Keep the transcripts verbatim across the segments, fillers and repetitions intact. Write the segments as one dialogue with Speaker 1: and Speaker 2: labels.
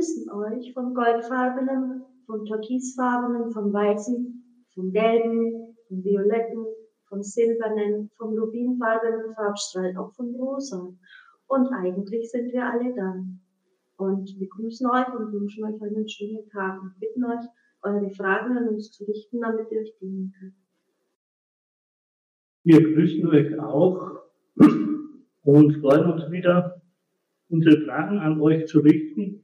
Speaker 1: begrüßen euch vom goldfarbenen, vom türkisfarbenen, vom weißen, vom gelben, vom violetten, vom silbernen, vom rubinfarbenen Farbstrahl, auch vom rosa. Und eigentlich sind wir alle da. Und wir grüßen euch und wünschen euch einen schönen Tag und bitten euch, eure Fragen an uns zu richten, damit ihr euch dienen könnt.
Speaker 2: Wir grüßen euch auch und freuen uns wieder, unsere Fragen an euch zu richten.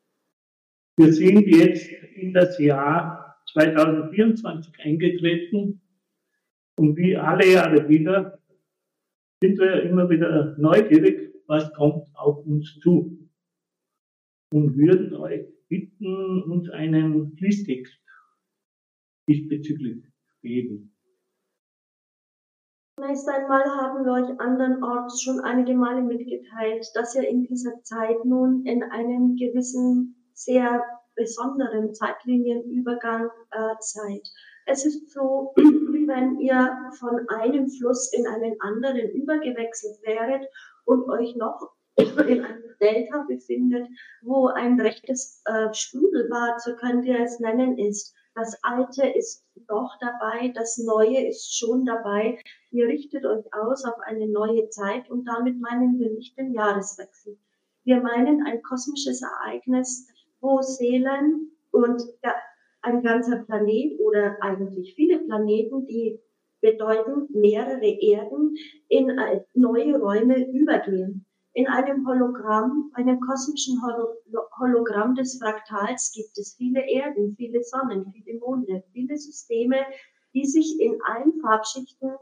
Speaker 2: Wir sind jetzt in das Jahr zweitausendvierundzwanzig eingetreten und wie alle Jahre wieder sind wir immer wieder neugierig, was kommt auf uns zu. Und würden euch bitten, uns einen Fließtext diesbezüglich geben.
Speaker 1: Zunächst einmal haben wir euch andernorts schon einige Male mitgeteilt, dass ihr in dieser Zeit nun in einem gewissen, sehr besonderen Zeitlinienübergang äh, seid. Es ist so, wie wenn ihr von einem Fluss in einen anderen übergewechselt wäret und euch noch in einem Delta befindet, wo ein rechtes äh, Sprudelbad, so könnt ihr es nennen, ist. Das Alte ist noch dabei, das Neue ist schon dabei. Ihr richtet euch aus auf eine neue Zeit und damit meinen wir nicht den Jahreswechsel. Wir meinen ein kosmisches Ereignis, wo Seelen und ja, ein ganzer Planet oder eigentlich viele Planeten, die bedeuten mehrere Erden, in neue Räume übergehen. In einem Hologramm, einem kosmischen Hologramm des Fraktals gibt es viele Erden, viele Sonnen, viele Monde, viele Systeme, die sich in allen Farbschichten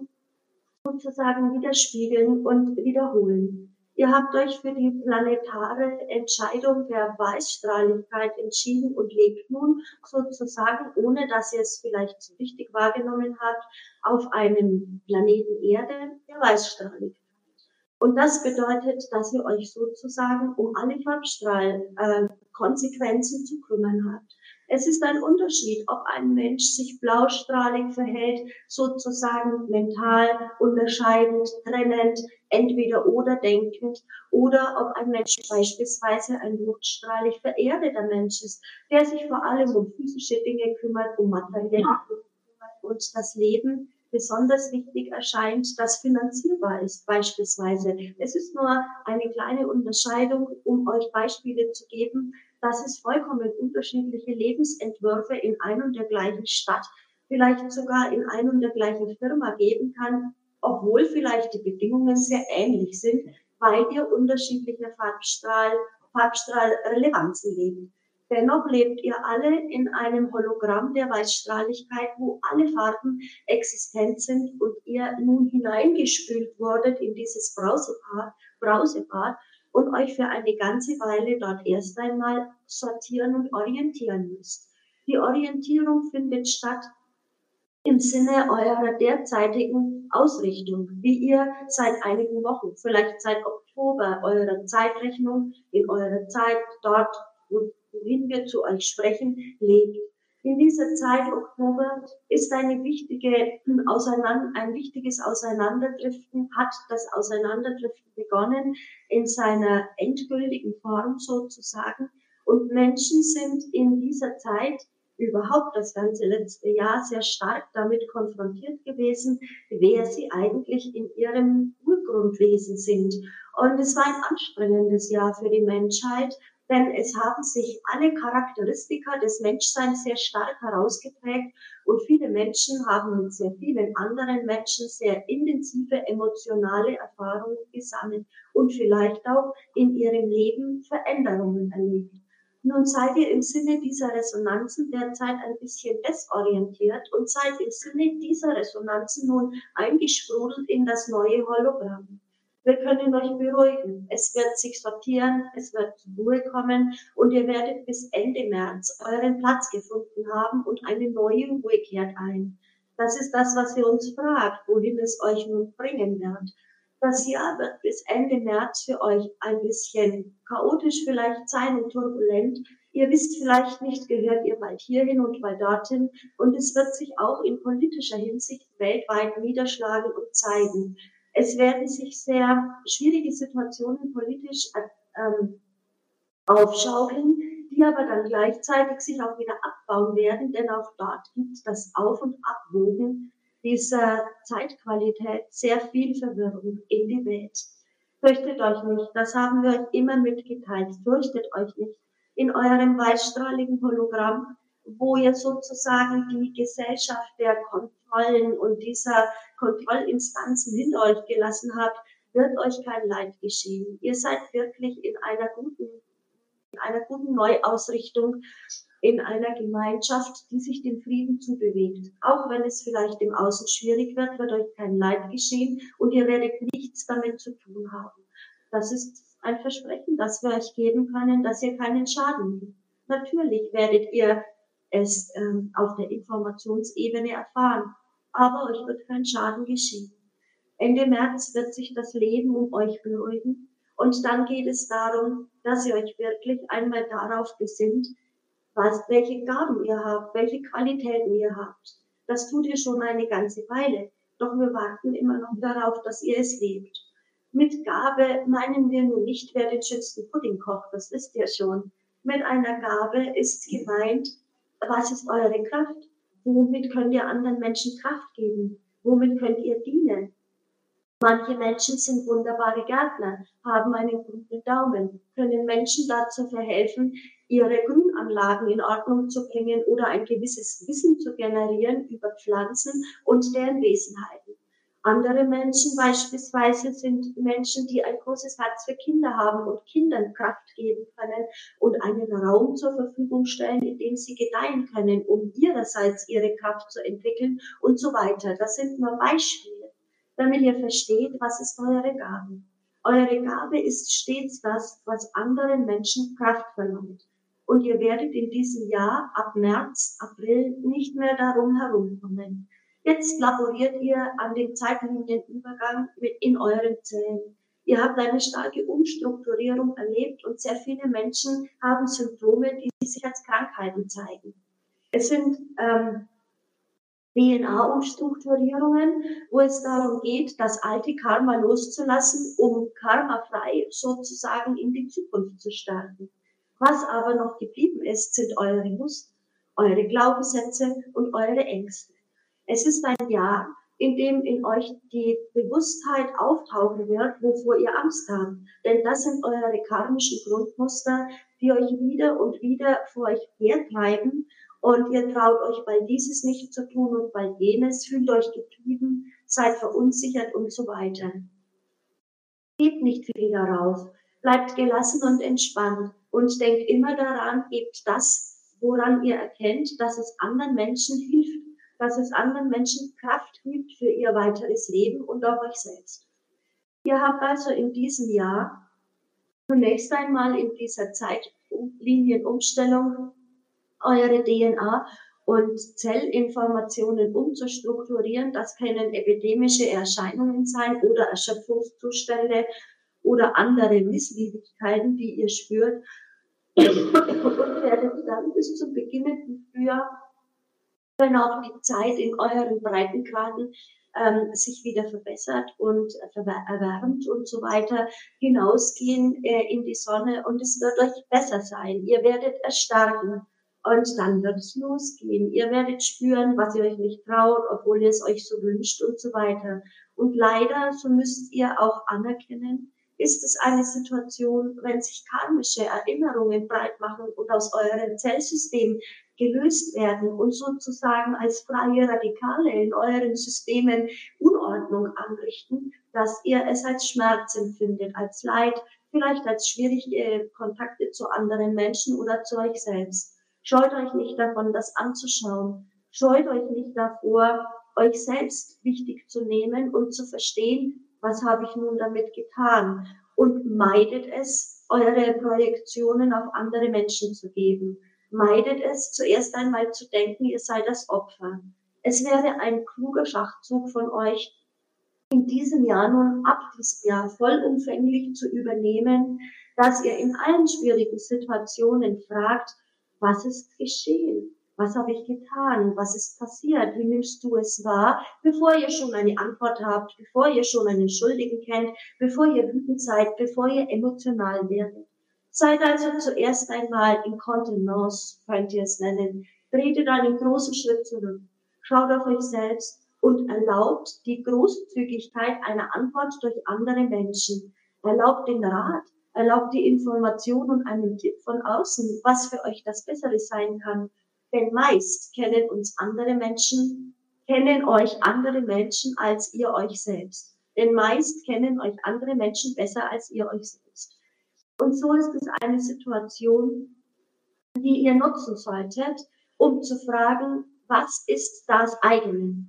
Speaker 1: sozusagen widerspiegeln und wiederholen. Ihr habt euch für die planetare Entscheidung der Weißstrahligkeit entschieden und lebt nun sozusagen, ohne dass ihr es vielleicht so richtig wahrgenommen habt, auf einem Planeten Erde der Weißstrahligkeit. Und das bedeutet, dass ihr euch sozusagen um alle Farbstrahlkonsequenzen äh, zu kümmern habt. Es ist ein Unterschied, ob ein Mensch sich blaustrahlig verhält, sozusagen mental, unterscheidend, trennend, entweder oder denkend, oder ob ein Mensch beispielsweise ein rotstrahlig vererdeter Mensch ist, der sich vor allem um physische Dinge kümmert, um materielle Dinge kümmert und das Leben besonders wichtig erscheint, das finanzierbar ist beispielsweise. Es ist nur eine kleine Unterscheidung, um euch Beispiele zu geben, dass es vollkommen unterschiedliche Lebensentwürfe in ein und der gleichen Stadt, vielleicht sogar in ein und der gleichen Firma geben kann, obwohl vielleicht die Bedingungen sehr ähnlich sind, weil ihr unterschiedliche Farbstrahl, Farbstrahlrelevanzen lebt. Dennoch lebt ihr alle in einem Hologramm der Weißstrahligkeit, wo alle Farben existent sind und ihr nun hineingespült wurdet in dieses Brausebad, Brausebad und euch für eine ganze Weile dort erst einmal sortieren und orientieren müsst. Die Orientierung findet statt im Sinne eurer derzeitigen Ausrichtung, wie ihr seit einigen Wochen, vielleicht seit Oktober, eurer Zeitrechnung, in eurer Zeit dort, wohin wir zu euch sprechen, lebt. In dieser Zeit, Oktober, ist eine wichtige Auseinander, ein wichtiges Auseinanderdriften, hat das Auseinanderdriften begonnen in seiner endgültigen Form sozusagen. Und Menschen sind in dieser Zeit überhaupt das ganze letzte Jahr sehr stark damit konfrontiert gewesen, wer sie eigentlich in ihrem Urgrundwesen sind. Und es war ein anstrengendes Jahr für die Menschheit, denn es haben sich alle Charakteristika des Menschseins sehr stark herausgeprägt und viele Menschen haben mit sehr vielen anderen Menschen sehr intensive emotionale Erfahrungen gesammelt und vielleicht auch in ihrem Leben Veränderungen erlebt. Nun seid ihr im Sinne dieser Resonanzen derzeit ein bisschen desorientiert und seid im Sinne dieser Resonanzen nun eingesprudelt in das neue Hologramm. Wir können euch beruhigen. Es wird sich sortieren, es wird zur Ruhe kommen und ihr werdet bis Ende März euren Platz gefunden haben und eine neue Ruhe kehrt ein. Das ist das, was ihr uns fragt, wohin es euch nun bringen wird. Das Jahr wird bis Ende März für euch ein bisschen chaotisch vielleicht sein und turbulent. Ihr wisst vielleicht nicht, gehört ihr bald hierhin und bald dorthin. Und es wird sich auch in politischer Hinsicht weltweit niederschlagen und zeigen. Es werden sich sehr schwierige Situationen politisch ähm, aufschaukeln, die die aber dann gleichzeitig sich auch wieder abbauen werden, denn auch dort gibt das Auf- und Abwogen dieser Zeitqualität sehr viel Verwirrung in die Welt. Fürchtet euch nicht, das haben wir euch immer mitgeteilt, fürchtet euch nicht. In eurem weißstrahligen Hologramm, wo ihr sozusagen die Gesellschaft der Kontrollen und dieser Kontrollinstanzen hinter euch gelassen habt, wird euch kein Leid geschehen. Ihr seid wirklich in einer guten, in einer guten Neuausrichtung, in einer Gemeinschaft, die sich dem Frieden zubewegt. Auch wenn es vielleicht im Außen schwierig wird, wird euch kein Leid geschehen und ihr werdet nichts damit zu tun haben. Das ist ein Versprechen, das wir euch geben können, dass ihr keinen Schaden nehmt. Natürlich werdet ihr es ähm, auf der Informationsebene erfahren, aber euch wird kein Schaden geschehen. Ende März wird sich das Leben um euch beruhigen und dann geht es darum, dass ihr euch wirklich einmal darauf besinnt, was, welche Gaben ihr habt, welche Qualitäten ihr habt. Das tut ihr schon eine ganze Weile, doch wir warten immer noch darauf, dass ihr es lebt. Mit Gabe meinen wir nun nicht, wer den schönsten Pudding kocht, das wisst ihr schon. Mit einer Gabe ist gemeint, was ist eure Kraft? Womit könnt ihr anderen Menschen Kraft geben? Womit könnt ihr dienen? Manche Menschen sind wunderbare Gärtner, haben einen guten Daumen, können Menschen dazu verhelfen, ihre Grünanlagen in Ordnung zu bringen oder ein gewisses Wissen zu generieren über Pflanzen und deren Wesenheiten. Andere Menschen beispielsweise sind Menschen, die ein großes Herz für Kinder haben und Kindern Kraft geben können und einen Raum zur Verfügung stellen, in dem sie gedeihen können, um ihrerseits ihre Kraft zu entwickeln und so weiter. Das sind nur Beispiele, damit ihr versteht, was ist eure Gabe. Eure Gabe ist stets das, was anderen Menschen Kraft verlangt. Und ihr werdet in diesem Jahr ab März, April nicht mehr darum herumkommen. Jetzt laboriert ihr an dem Zeitlinienübergang mit in euren Zellen. Ihr habt eine starke Umstrukturierung erlebt und sehr viele Menschen haben Symptome, die sich als Krankheiten zeigen. Es sind ähm, D N A-Umstrukturierungen, wo es darum geht, das alte Karma loszulassen, um karmafrei sozusagen in die Zukunft zu starten. Was aber noch geblieben ist, sind eure Muster, eure Glaubenssätze und eure Ängste. Es ist ein Jahr, in dem in euch die Bewusstheit auftauchen wird, wovor ihr Angst habt. Denn das sind eure karmischen Grundmuster, die euch wieder und wieder vor euch hertreiben. Und ihr traut euch bald dieses nicht zu tun und bald jenes, fühlt euch getrieben, seid verunsichert und so weiter. Gebt nicht viel darauf, bleibt gelassen und entspannt und denkt immer daran, gebt das, woran ihr erkennt, dass es anderen Menschen hilft, dass es anderen Menschen Kraft gibt für ihr weiteres Leben und auch euch selbst. Ihr habt also in diesem Jahr zunächst einmal in dieser Zeitlinienumstellung eure D N A und Zellinformationen umzustrukturieren. Das können epidemische Erscheinungen sein oder Erschöpfungszustände oder andere Missliedigkeiten, die ihr spürt. Und werdet dann bis zum beginnenden Frühjahr, wenn auch die Zeit in euren Breitengraden ähm, sich wieder verbessert und erwärmt und so weiter, hinausgehen äh, in die Sonne und es wird euch besser sein. Ihr werdet erstarken. Und dann wird es losgehen. Ihr werdet spüren, was ihr euch nicht traut, obwohl ihr es euch so wünscht und so weiter. Und leider, so müsst ihr auch anerkennen, ist es eine Situation, wenn sich karmische Erinnerungen breit machen und aus eurem Zellsystem gelöst werden und sozusagen als freie Radikale in euren Systemen Unordnung anrichten, dass ihr es als Schmerz empfindet, als Leid, vielleicht als schwierige Kontakte zu anderen Menschen oder zu euch selbst. Scheut euch nicht davon, das anzuschauen. Scheut euch nicht davor, euch selbst wichtig zu nehmen und zu verstehen, was habe ich nun damit getan. Und meidet es, eure Projektionen auf andere Menschen zu geben. Meidet es, zuerst einmal zu denken, ihr seid das Opfer. Es wäre ein kluger Schachzug von euch, in diesem Jahr nun ab diesem Jahr vollumfänglich zu übernehmen, dass ihr in allen schwierigen Situationen fragt, was ist geschehen? Was habe ich getan? Was ist passiert? Wie nimmst du es wahr? Bevor ihr schon eine Antwort habt, bevor ihr schon einen Schuldigen kennt, bevor ihr wütend seid, bevor ihr emotional werdet. Seid also zuerst einmal in Kontenance, könnt ihr es nennen. Tretet einen großen Schritt zurück. Schaut auf euch selbst und erlaubt die Großzügigkeit einer Antwort durch andere Menschen. Erlaubt den Rat, erlaubt die Information und einen Tipp von außen, was für euch das Bessere sein kann. Denn meist kennen uns andere Menschen, kennen euch andere Menschen als ihr euch selbst. Denn meist kennen euch andere Menschen besser als ihr euch selbst. Und so ist es eine Situation, die ihr nutzen solltet, um zu fragen, was ist das eigene?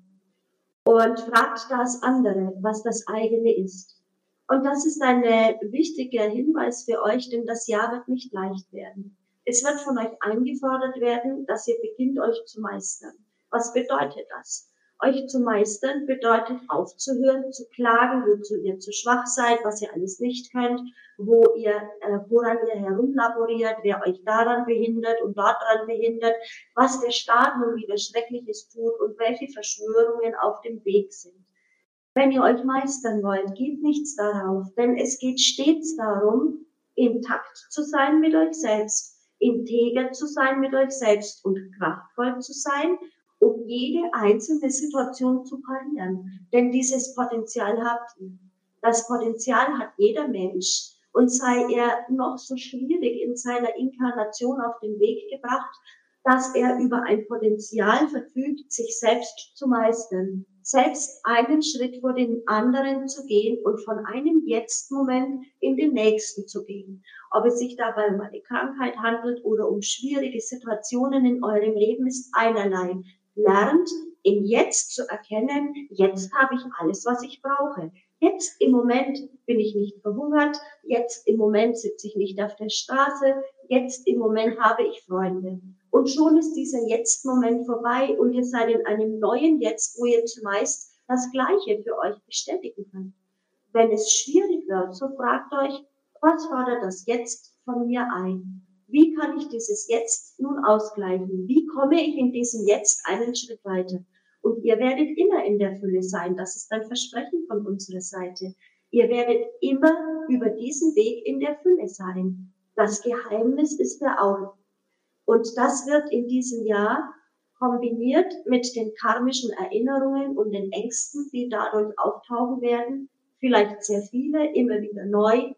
Speaker 1: Und fragt das andere, was das eigene ist. Und das ist ein wichtiger Hinweis für euch, denn das Jahr wird nicht leicht werden. Es wird von euch eingefordert werden, dass ihr beginnt, euch zu meistern. Was bedeutet das? Euch zu meistern bedeutet aufzuhören, zu klagen, wozu ihr zu schwach seid, was ihr alles nicht könnt, wo ihr, äh, woran ihr herumlaboriert, wer euch daran behindert und dort daran behindert, was der Staat nun wieder Schreckliches tut und welche Verschwörungen auf dem Weg sind. Wenn ihr euch meistern wollt, geht nichts darauf, denn es geht stets darum, in Takt zu sein mit euch selbst, integer zu sein mit euch selbst und kraftvoll zu sein, um jede einzelne Situation zu parieren. Denn dieses Potenzial habt ihr. Das Potenzial hat jeder Mensch. Und sei er noch so schwierig in seiner Inkarnation auf den Weg gebracht, dass er über ein Potenzial verfügt, sich selbst zu meistern. Selbst einen Schritt vor den anderen zu gehen und von einem Jetzt-Moment in den nächsten zu gehen. Ob es sich dabei um eine Krankheit handelt oder um schwierige Situationen in eurem Leben, ist einerlei. Lernt im Jetzt zu erkennen, jetzt habe ich alles, was ich brauche. Jetzt im Moment bin ich nicht verhungert, jetzt im Moment sitze ich nicht auf der Straße, jetzt im Moment habe ich Freunde. Und schon ist dieser Jetzt-Moment vorbei und ihr seid in einem neuen Jetzt, wo ihr zumeist das Gleiche für euch bestätigen könnt. Wenn es schwierig wird, so fragt euch, was fordert das Jetzt von mir ein? Wie kann ich dieses Jetzt nun ausgleichen? Wie komme ich in diesem Jetzt einen Schritt weiter? Und ihr werdet immer in der Fülle sein. Das ist ein Versprechen von unserer Seite. Ihr werdet immer über diesen Weg in der Fülle sein. Das Geheimnis ist der Auge. Und das wird in diesem Jahr kombiniert mit den karmischen Erinnerungen und den Ängsten, die dadurch auftauchen werden, vielleicht sehr viele, immer wieder neu,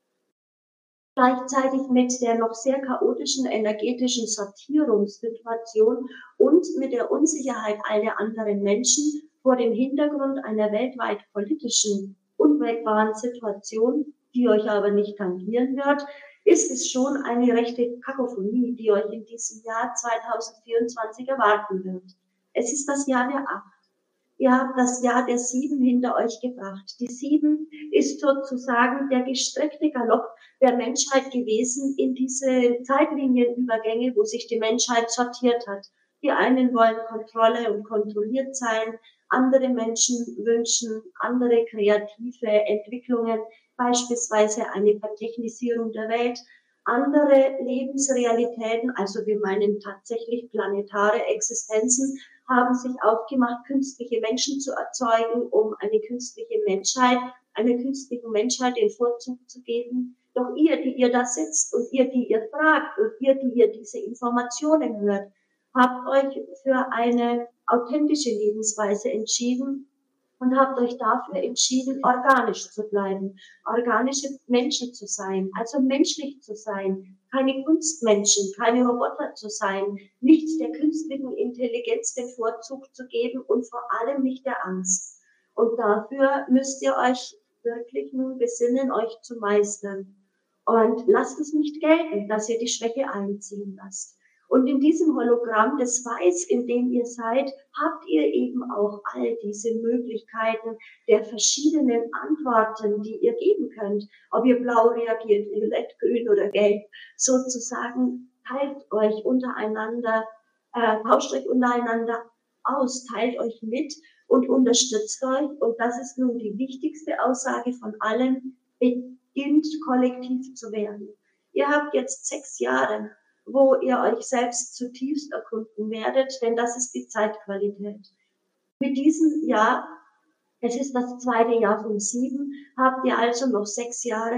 Speaker 1: gleichzeitig mit der noch sehr chaotischen energetischen Sortierungssituation und mit der Unsicherheit aller anderen Menschen vor dem Hintergrund einer weltweit politischen, unwägbaren Situation, die euch aber nicht tangieren wird, ist es schon eine rechte Kakophonie, die euch in diesem Jahr zweitausendvierundzwanzig erwarten wird. Es ist das Jahr der Acht. Ihr habt das Jahr der Sieben hinter euch gebracht. Die Sieben ist sozusagen der gestreckte Galopp der Menschheit gewesen in diese Zeitlinienübergänge, wo sich die Menschheit sortiert hat. Die einen wollen Kontrolle und kontrolliert sein, andere Menschen wünschen andere kreative Entwicklungen, beispielsweise eine Vertechnisierung der Welt. Andere Lebensrealitäten, also wir meinen tatsächlich planetare Existenzen, haben sich aufgemacht, künstliche Menschen zu erzeugen, um eine künstliche Menschheit, einer künstlichen Menschheit den Vorzug zu geben. Doch ihr, die ihr da sitzt und ihr, die ihr fragt und ihr, die ihr diese Informationen hört, habt euch für eine authentische Lebensweise entschieden und habt euch dafür entschieden, organisch zu bleiben, organische Menschen zu sein, also menschlich zu sein, keine Kunstmenschen, keine Roboter zu sein, nicht der künstlichen Intelligenz den Vorzug zu geben und vor allem nicht der Angst. Und dafür müsst ihr euch wirklich nun besinnen, euch zu meistern. Und lasst es nicht gelten, dass ihr die Schwäche einziehen lasst. Und in diesem Hologramm des Weiß, in dem ihr seid, habt ihr eben auch all diese Möglichkeiten der verschiedenen Antworten, die ihr geben könnt. Ob ihr blau reagiert, violett, grün oder gelb, sozusagen teilt euch untereinander, äh, tauscht euch untereinander aus, teilt euch mit und unterstützt euch. Und das ist nun die wichtigste Aussage von allen, beginnt kollektiv zu werden. Ihr habt jetzt sechs Jahre, wo ihr euch selbst zutiefst erkunden werdet, denn das ist die Zeitqualität. Mit diesem Jahr, es ist das zweite Jahr von sieben, habt ihr also noch sechs Jahre,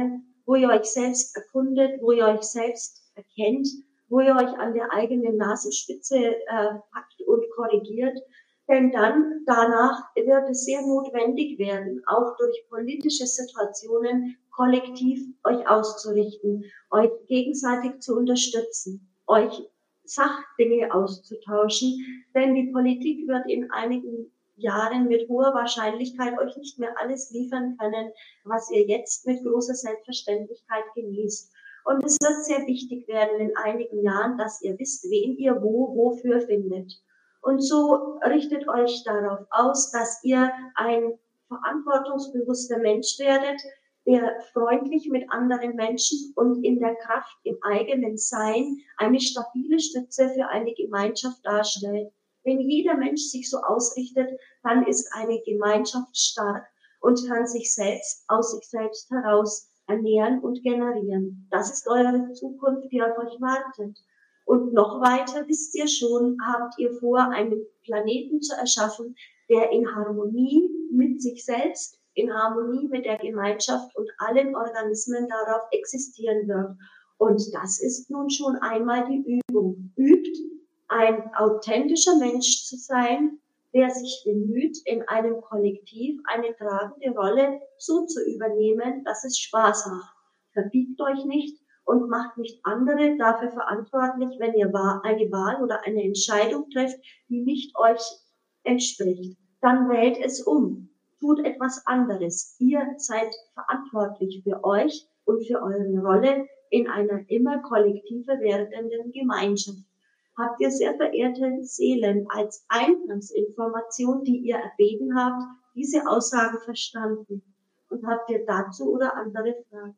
Speaker 1: wo ihr euch selbst erkundet, wo ihr euch selbst erkennt, wo ihr euch an der eigenen Nasenspitze äh, packt und korrigiert. Denn dann, danach wird es sehr notwendig werden, auch durch politische Situationen kollektiv euch auszurichten, euch gegenseitig zu unterstützen, euch Sachdinge auszutauschen, denn die Politik wird in einigen Jahren mit hoher Wahrscheinlichkeit euch nicht mehr alles liefern können, was ihr jetzt mit großer Selbstverständlichkeit genießt. Und es wird sehr wichtig werden in einigen Jahren, dass ihr wisst, wen ihr wo, wofür findet. Und so richtet euch darauf aus, dass ihr ein verantwortungsbewusster Mensch werdet, der freundlich mit anderen Menschen und in der Kraft im eigenen Sein eine stabile Stütze für eine Gemeinschaft darstellt. Wenn jeder Mensch sich so ausrichtet, dann ist eine Gemeinschaft stark und kann sich selbst aus sich selbst heraus ernähren und generieren. Das ist eure Zukunft, die auf euch wartet. Und noch weiter, wisst ihr schon, habt ihr vor, einen Planeten zu erschaffen, der in Harmonie mit sich selbst, in Harmonie mit der Gemeinschaft und allen Organismen darauf existieren wird. Und das ist nun schon einmal die Übung. Übt, ein authentischer Mensch zu sein, der sich bemüht, in einem Kollektiv eine tragende Rolle so zu übernehmen, dass es Spaß macht. Verbiegt euch nicht und macht nicht andere dafür verantwortlich, wenn ihr eine Wahl oder eine Entscheidung trefft, die nicht euch entspricht. Dann wählt es um. Tut etwas anderes. Ihr seid verantwortlich für euch und für eure Rolle in einer immer kollektiver werdenden Gemeinschaft. Habt ihr, sehr verehrte Seelen, als Eingangsinformation, die ihr erbeten habt, diese Aussagen verstanden? Und habt ihr dazu oder andere Fragen?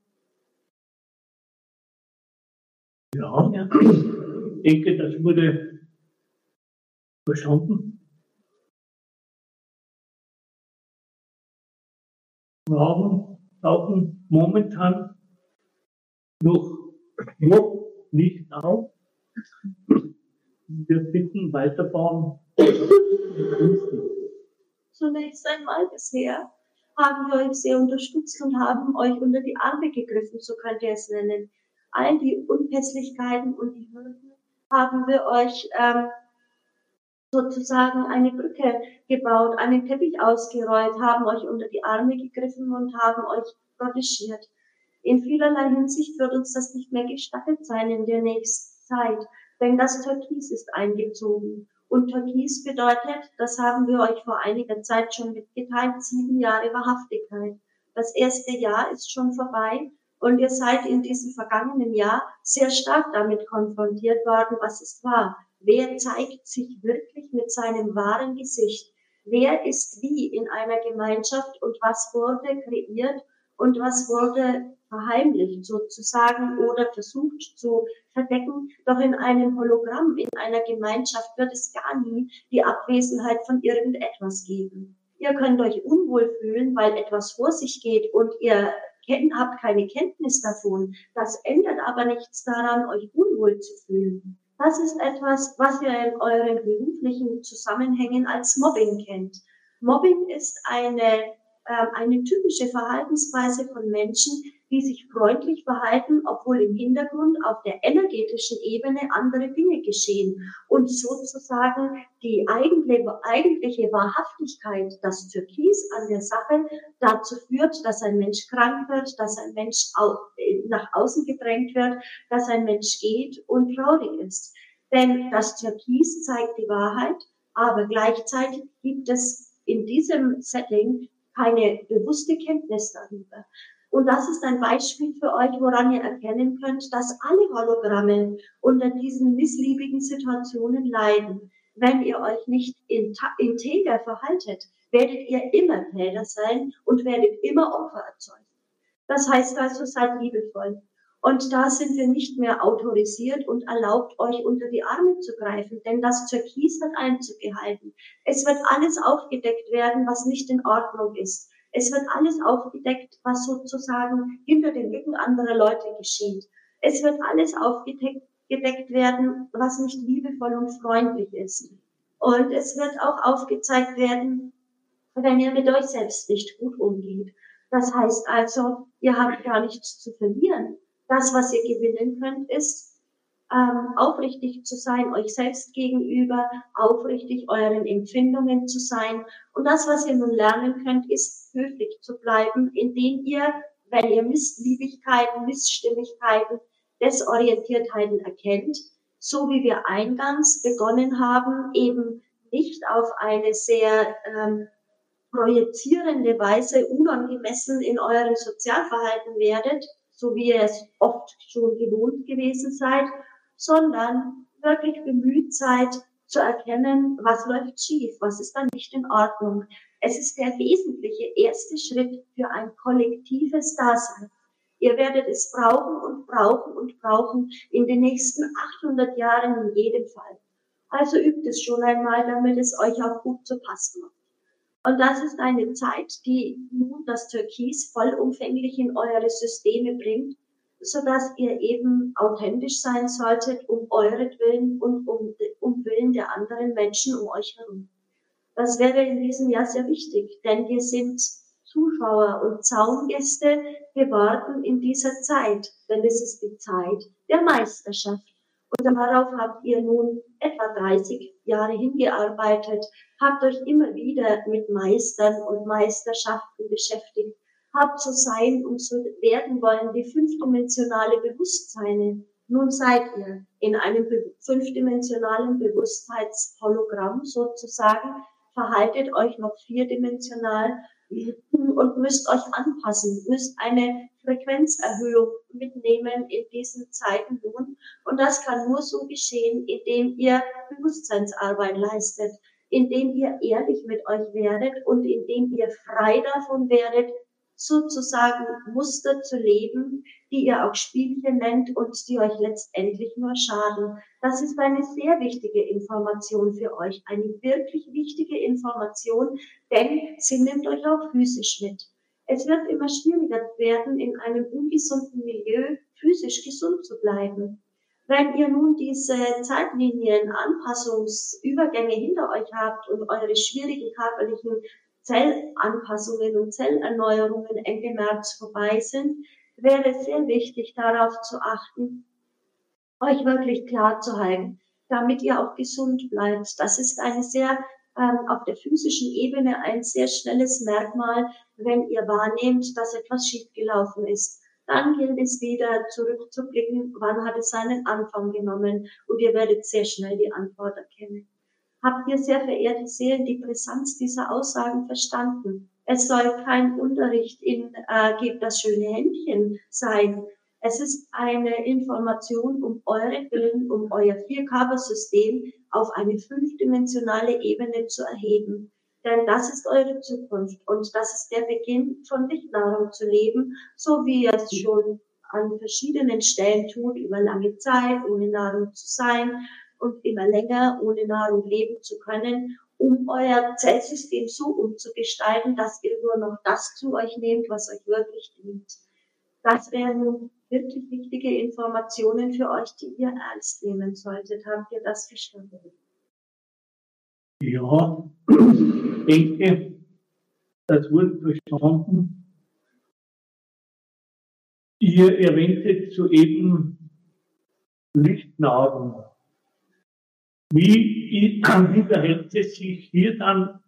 Speaker 2: Ja, ja. Ich denke, das wurde verstanden. Fragen tauchen momentan noch nicht auf. Wir bitten weiterbauen.
Speaker 1: Zunächst einmal bisher haben wir euch sehr unterstützt und haben euch unter die Arme gegriffen, so könnt ihr es nennen. All die Unpässlichkeiten und die Hürden haben wir euch ähm, sozusagen eine Brücke gebaut, einen Teppich ausgerollt, haben euch unter die Arme gegriffen und haben euch protegiert. In vielerlei Hinsicht wird uns das nicht mehr gestattet sein in der nächsten Zeit, denn das Türkis ist eingezogen. Und Türkis bedeutet, das haben wir euch vor einiger Zeit schon mitgeteilt, sieben Jahre Wahrhaftigkeit. Das erste Jahr ist schon vorbei und ihr seid in diesem vergangenen Jahr sehr stark damit konfrontiert worden, was es war. Wer zeigt sich wirklich mit seinem wahren Gesicht? Wer ist wie in einer Gemeinschaft und was wurde kreiert und was wurde verheimlicht sozusagen oder versucht zu verdecken? Doch in einem Hologramm, in einer Gemeinschaft wird es gar nie die Abwesenheit von irgendetwas geben. Ihr könnt euch unwohl fühlen, weil etwas vor sich geht und ihr habt keine Kenntnis davon. Das ändert aber nichts daran, euch unwohl zu fühlen. Das ist etwas, was ihr in euren beruflichen Zusammenhängen als Mobbing kennt. Mobbing ist eine, äh, eine typische Verhaltensweise von Menschen, die sich freundlich verhalten, obwohl im Hintergrund auf der energetischen Ebene andere Dinge geschehen und sozusagen die eigentliche, eigentliche Wahrhaftigkeit, das Türkis an der Sache dazu führt, dass ein Mensch krank wird, dass ein Mensch nach außen gedrängt wird, dass ein Mensch geht und traurig ist. Denn das Türkis zeigt die Wahrheit, aber gleichzeitig gibt es in diesem Setting keine bewusste Kenntnis darüber. Und das ist ein Beispiel für euch, woran ihr erkennen könnt, dass alle Hologramme unter diesen missliebigen Situationen leiden. Wenn ihr euch nicht integer verhaltet, werdet ihr immer Täter sein und werdet immer Opfer erzeugen. Das heißt also, seid liebevoll. Und da sind wir nicht mehr autorisiert und erlaubt, euch unter die Arme zu greifen, denn das Türkis hat Einzug gehalten. Es wird alles aufgedeckt werden, was nicht in Ordnung ist. Es wird alles aufgedeckt, was sozusagen hinter den Rücken anderer Leute geschieht. Es wird alles aufgedeckt gedeckt werden, was nicht liebevoll und freundlich ist. Und es wird auch aufgezeigt werden, wenn ihr mit euch selbst nicht gut umgeht. Das heißt also, ihr habt gar nichts zu verlieren. Das, was ihr gewinnen könnt, ist, ähm, aufrichtig zu sein, euch selbst gegenüber, aufrichtig euren Empfindungen zu sein. Und das, was ihr nun lernen könnt, ist, höflich zu bleiben, indem ihr, wenn ihr Missliebigkeiten, Missstimmigkeiten, Desorientiertheiten erkennt, so wie wir eingangs begonnen haben, eben nicht auf eine sehr ähm, projizierende Weise unangemessen in eurem Sozialverhalten werdet, so wie ihr es oft schon gewohnt gewesen seid, sondern wirklich bemüht seid, zu erkennen, was läuft schief, was ist dann nicht in Ordnung. Es ist der wesentliche erste Schritt für ein kollektives Dasein. Ihr werdet es brauchen und brauchen und brauchen in den nächsten achthundert Jahren in jedem Fall. Also übt es schon einmal, damit es euch auch gut zu Pass kommt. Und das ist eine Zeit, die nun das Türkis vollumfänglich in eure Systeme bringt, sodass ihr eben authentisch sein solltet, um euretwillen und um, um Willen der anderen Menschen um euch herum. Das wäre in diesem Jahr sehr wichtig, denn wir sind Zuschauer und Zaungäste geworden in dieser Zeit, denn es ist die Zeit der Meisterschaft. Und darauf habt ihr nun etwa dreißig Jahre hingearbeitet, habt euch immer wieder mit Meistern und Meisterschaften beschäftigt, habt so sein und so werden wollen wie fünfdimensionale Bewusstseine. Nun seid ihr in einem fünfdimensionalen Bewusstheitshologramm sozusagen, verhaltet euch noch vierdimensional und müsst euch anpassen, müsst eine Frequenzerhöhung mitnehmen in diesen Zeiten nun. Und das kann nur so geschehen, indem ihr Bewusstseinsarbeit leistet, indem ihr ehrlich mit euch werdet und indem ihr frei davon werdet, sozusagen Muster zu leben, die ihr auch Spielchen nennt und die euch letztendlich nur schaden. Das ist eine sehr wichtige Information für euch, eine wirklich wichtige Information, denn sie nimmt euch auch physisch mit. Es wird immer schwieriger werden, in einem ungesunden Milieu physisch gesund zu bleiben. Wenn ihr nun diese Zeitlinien, Anpassungsübergänge hinter euch habt und eure schwierigen körperlichen Zellanpassungen und Zellerneuerungen Ende März vorbei sind, wäre es sehr wichtig, darauf zu achten, euch wirklich klar zu halten, damit ihr auch gesund bleibt. Das ist eine sehr, ähm, auf der physischen Ebene ein sehr schnelles Merkmal, wenn ihr wahrnehmt, dass etwas schiefgelaufen ist. Dann gilt es wieder zurückzublicken, wann hat es seinen Anfang genommen, und ihr werdet sehr schnell die Antwort erkennen. Habt ihr, sehr verehrte Seelen, die Brisanz dieser Aussagen verstanden? Es soll kein Unterricht in äh, gebt das schöne Händchen sein. Es ist eine Information um eure Willen, um euer Vierkörpersystem auf eine fünfdimensionale Ebene zu erheben. Denn das ist eure Zukunft und das ist der Beginn von Nichtnahrung zu leben, so wie ihr es schon an verschiedenen Stellen tut, über lange Zeit, ohne Nahrung zu sein und immer länger ohne Nahrung leben zu können, um euer Zellsystem so umzugestalten, dass ihr nur noch das zu euch nehmt, was euch wirklich dient. Das wären wirklich wichtige Informationen für euch, die ihr ernst nehmen solltet. Habt ihr das verstanden?
Speaker 2: Ja, ich denke, das wurde verstanden. Ihr erwähntet soeben Lichtnahrung. Wie, wie verhält es sich hier dann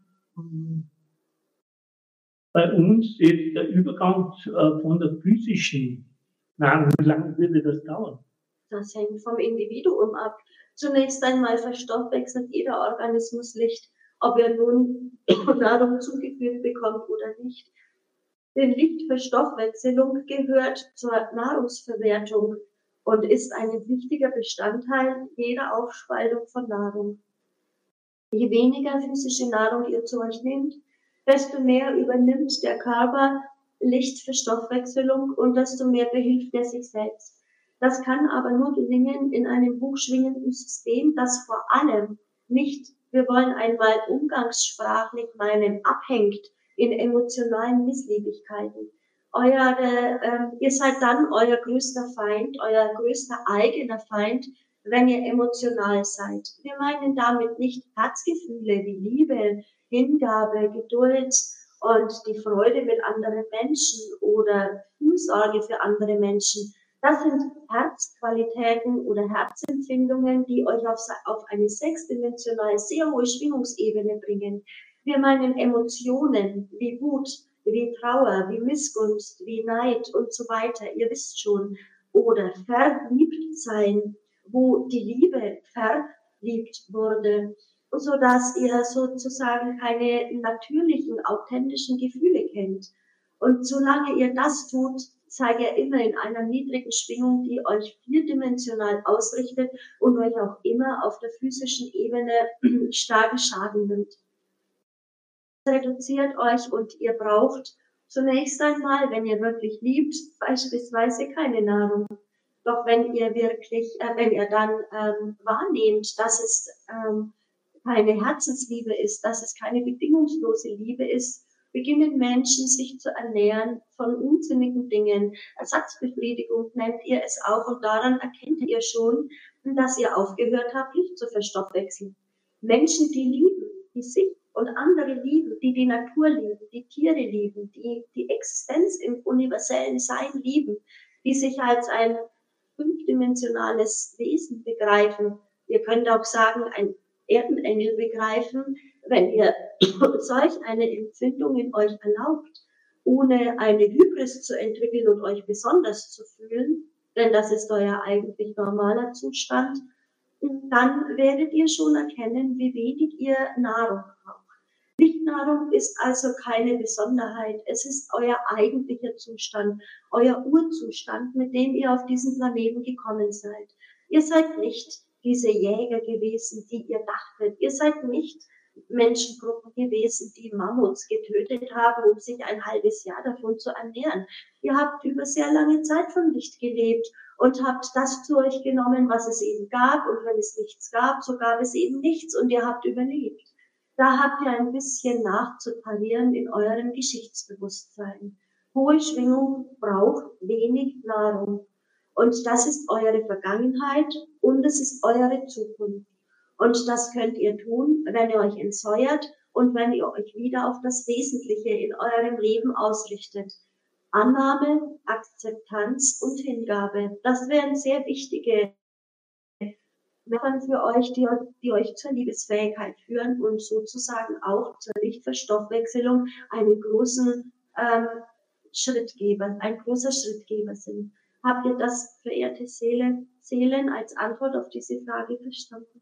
Speaker 2: bei uns jetzt der Übergang von der physischen Nahrung? Wie lange würde das dauern?
Speaker 1: Das hängt vom Individuum ab. Zunächst einmal verstoffwechselt jeder Organismus Licht, ob er nun Nahrung zugeführt bekommt oder nicht. Die Lichtverstoffwechselung gehört zur Nahrungsverwertung und ist ein wichtiger Bestandteil jeder Aufspaltung von Nahrung. Je weniger physische Nahrung ihr zu euch nehmt, desto mehr übernimmt der Körper Lichtverstoffwechselung und desto mehr behilft er sich selbst. Das kann aber nur gelingen in einem hochschwingenden System, das vor allem nicht, wir wollen einmal umgangssprachlich meinen, abhängt in emotionalen Missliebigkeiten. Eure, ähm, ihr seid dann euer größter Feind, euer größter eigener Feind, wenn ihr emotional seid. Wir meinen damit nicht Herzgefühle wie Liebe, Hingabe, Geduld und die Freude mit anderen Menschen oder Fürsorge für andere Menschen, das sind Herzqualitäten oder Herzempfindungen, die euch auf, auf eine sechsdimensionale, sehr hohe Schwingungsebene bringen. Wir meinen Emotionen wie Wut, wie Trauer, wie Missgunst, wie Neid und so weiter. Ihr wisst schon. Oder verliebt sein, wo die Liebe verliebt wurde, sodass ihr sozusagen keine natürlichen, authentischen Gefühle kennt. Und solange ihr das tut, seid ihr immer in einer niedrigen Schwingung, die euch vierdimensional ausrichtet und euch auch immer auf der physischen Ebene starken Schaden nimmt. Reduziert euch und ihr braucht zunächst einmal, wenn ihr wirklich liebt, beispielsweise keine Nahrung. Doch wenn ihr wirklich, äh, wenn ihr dann ähm, wahrnehmt, dass es ähm, keine Herzensliebe ist, dass es keine bedingungslose Liebe ist, beginnen Menschen sich zu ernähren von unsinnigen Dingen. Ersatzbefriedigung nennt ihr es auch und daran erkennt ihr schon, dass ihr aufgehört habt, Licht zu verstoffwechseln. Menschen, die lieben, die sich und andere lieben, die die Natur lieben, die Tiere lieben, die die Existenz im universellen Sein lieben, die sich als ein fünfdimensionales Wesen begreifen. Ihr könnt auch sagen, ein Erdenengel begreifen, wenn ihr solch eine Empfindung in euch erlaubt, ohne eine Hybris zu entwickeln und euch besonders zu fühlen, denn das ist euer eigentlich normaler Zustand, dann werdet ihr schon erkennen, wie wenig ihr Nahrung braucht. Lichtnahrung ist also keine Besonderheit. Es ist euer eigentlicher Zustand, euer Urzustand, mit dem ihr auf diesen Planeten gekommen seid. Ihr seid nicht diese Jäger gewesen, die ihr dachtet. Ihr seid nicht Menschengruppen gewesen, die Mammuts getötet haben, um sich ein halbes Jahr davon zu ernähren. Ihr habt über sehr lange Zeit von Licht gelebt und habt das zu euch genommen, was es eben gab. Und wenn es nichts gab, so gab es eben nichts und ihr habt überlebt. Da habt ihr ein bisschen nachzutarieren in eurem Geschichtsbewusstsein. Hohe Schwingung braucht wenig Nahrung. Und das ist eure Vergangenheit und es ist eure Zukunft. Und das könnt ihr tun, wenn ihr euch entsäuert und wenn ihr euch wieder auf das Wesentliche in eurem Leben ausrichtet. Annahme, Akzeptanz und Hingabe. Das wären sehr wichtige Sachen für euch, die, die euch zur Liebesfähigkeit führen und sozusagen auch zur Lichtverstoffwechselung einen großen ähm, Schrittgeber, ein großer Schrittgeber sind. Habt ihr das, verehrte Seele, Seelen, als Antwort auf diese Frage verstanden?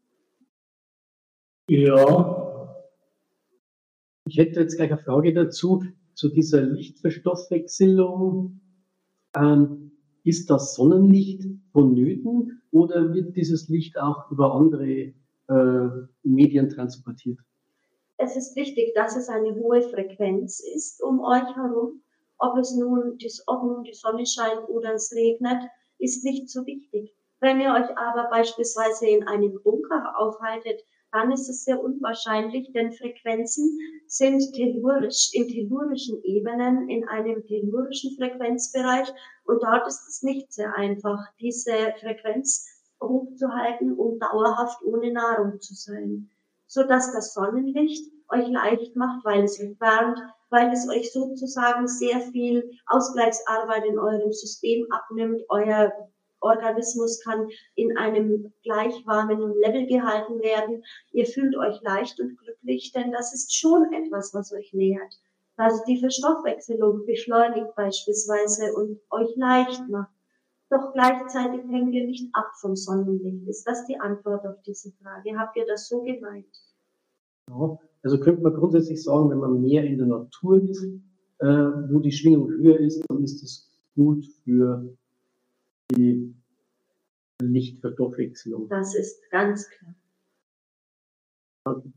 Speaker 2: Ja.
Speaker 3: Ich hätte jetzt gleich eine Frage dazu, zu dieser Lichtverstoffwechselung. Ähm, ist das Sonnenlicht vonnöten oder wird dieses Licht auch über andere äh, Medien transportiert?
Speaker 1: Es ist wichtig, dass es eine hohe Frequenz ist um euch herum. Ob es nun die, ob nun die Sonne scheint oder es regnet, ist nicht so wichtig. Wenn ihr euch aber beispielsweise in einem Bunker aufhaltet, dann ist es sehr unwahrscheinlich, denn Frequenzen sind tellurisch, in tellurischen Ebenen, in einem tellurischen Frequenzbereich und dort ist es nicht sehr einfach, diese Frequenz hochzuhalten, um dauerhaft ohne Nahrung zu sein. Sodass das Sonnenlicht euch leicht macht, weil es euch wärmt, weil es euch sozusagen sehr viel Ausgleichsarbeit in eurem System abnimmt. Euer Organismus kann in einem gleich warmen Level gehalten werden. Ihr fühlt euch leicht und glücklich, denn das ist schon etwas, was euch nähert. Also die Verstoffwechselung beschleunigt beispielsweise und euch leicht macht. Doch gleichzeitig hängen wir nicht ab vom Sonnenlicht. Ist das die Antwort auf diese Frage? Habt ihr das so gemeint?
Speaker 3: Ja, also könnte man grundsätzlich sagen, wenn man mehr in der Natur ist, äh, wo die Schwingung höher ist, dann ist das gut für die Lichtverstoffwechselung.
Speaker 1: Das ist ganz klar.
Speaker 3: Okay.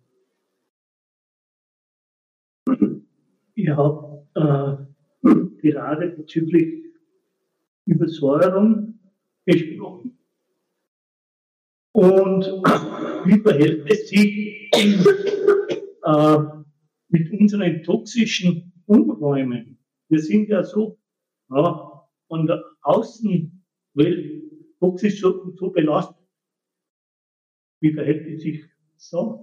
Speaker 2: Ihr habt äh, gerade bezüglich Übersäuerung gesprochen. Und wie verhält es sich äh, mit unseren toxischen Umräumen? Wir sind ja so ja, von der Außenwelt toxisch so, so belastet. Wie verhält es sich so?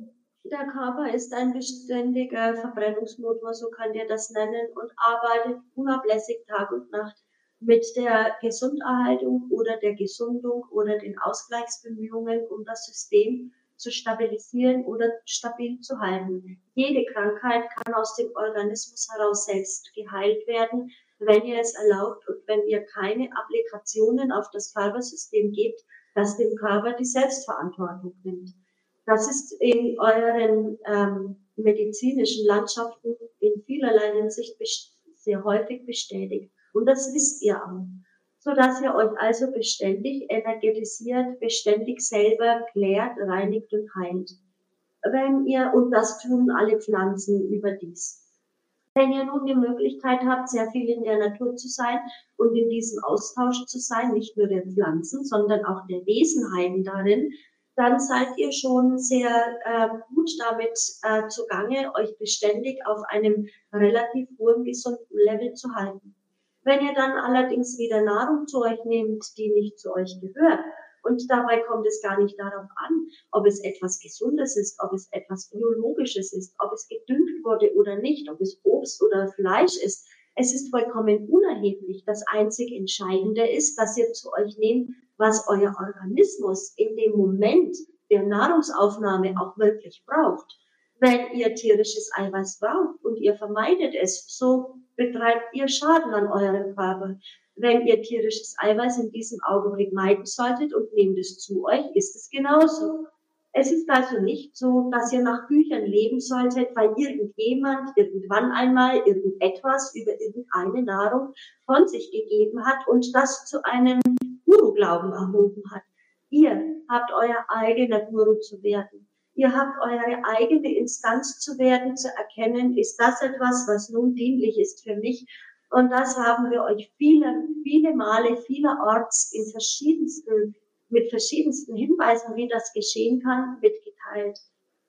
Speaker 1: Der Körper ist ein beständiger Verbrennungsmotor, so kann der das nennen, und arbeitet unablässig Tag und Nacht mit der Gesunderhaltung oder der Gesundung oder den Ausgleichsbemühungen, um das System zu stabilisieren oder stabil zu halten. Jede Krankheit kann aus dem Organismus heraus selbst geheilt werden, wenn ihr es erlaubt und wenn ihr keine Applikationen auf das Körpersystem gebt, das dem Körper die Selbstverantwortung nimmt. Das ist in euren ähm, medizinischen Landschaften in vielerlei Hinsicht sehr häufig bestätigt. Und das wisst ihr auch. Sodass ihr euch also beständig energetisiert, beständig selber klärt, reinigt und heilt. Wenn ihr, und das tun alle Pflanzen überdies. Wenn ihr nun die Möglichkeit habt, sehr viel in der Natur zu sein und in diesem Austausch zu sein, nicht nur der Pflanzen, sondern auch der Wesenheiten darin, dann seid ihr schon sehr äh, gut damit äh, zugange, euch beständig auf einem relativ hohen, gesunden Level zu halten. Wenn ihr dann allerdings wieder Nahrung zu euch nehmt, die nicht zu euch gehört, und dabei kommt es gar nicht darauf an, ob es etwas Gesundes ist, ob es etwas Biologisches ist, ob es gedüngt wurde oder nicht, ob es Obst oder Fleisch ist. Es ist vollkommen unerheblich. Das einzig Entscheidende ist, dass ihr zu euch nehmt, was euer Organismus in dem Moment der Nahrungsaufnahme auch wirklich braucht. Wenn ihr tierisches Eiweiß braucht und ihr vermeidet es, so betreibt ihr Schaden an eurem Körper. Wenn ihr tierisches Eiweiß in diesem Augenblick meiden solltet und nehmt es zu euch, ist es genauso. Es ist also nicht so, dass ihr nach Büchern leben solltet, weil irgendjemand irgendwann einmal irgendetwas über irgendeine Nahrung von sich gegeben hat und das zu einem Guru-Glauben erhoben hat. Ihr habt euer eigener Guru zu werden. Ihr habt eure eigene Instanz zu werden, zu erkennen, ist das etwas, was nun dienlich ist für mich. Und das haben wir euch viele, viele Male, vielerorts in verschiedensten, mit verschiedensten Hinweisen, wie das geschehen kann, mitgeteilt.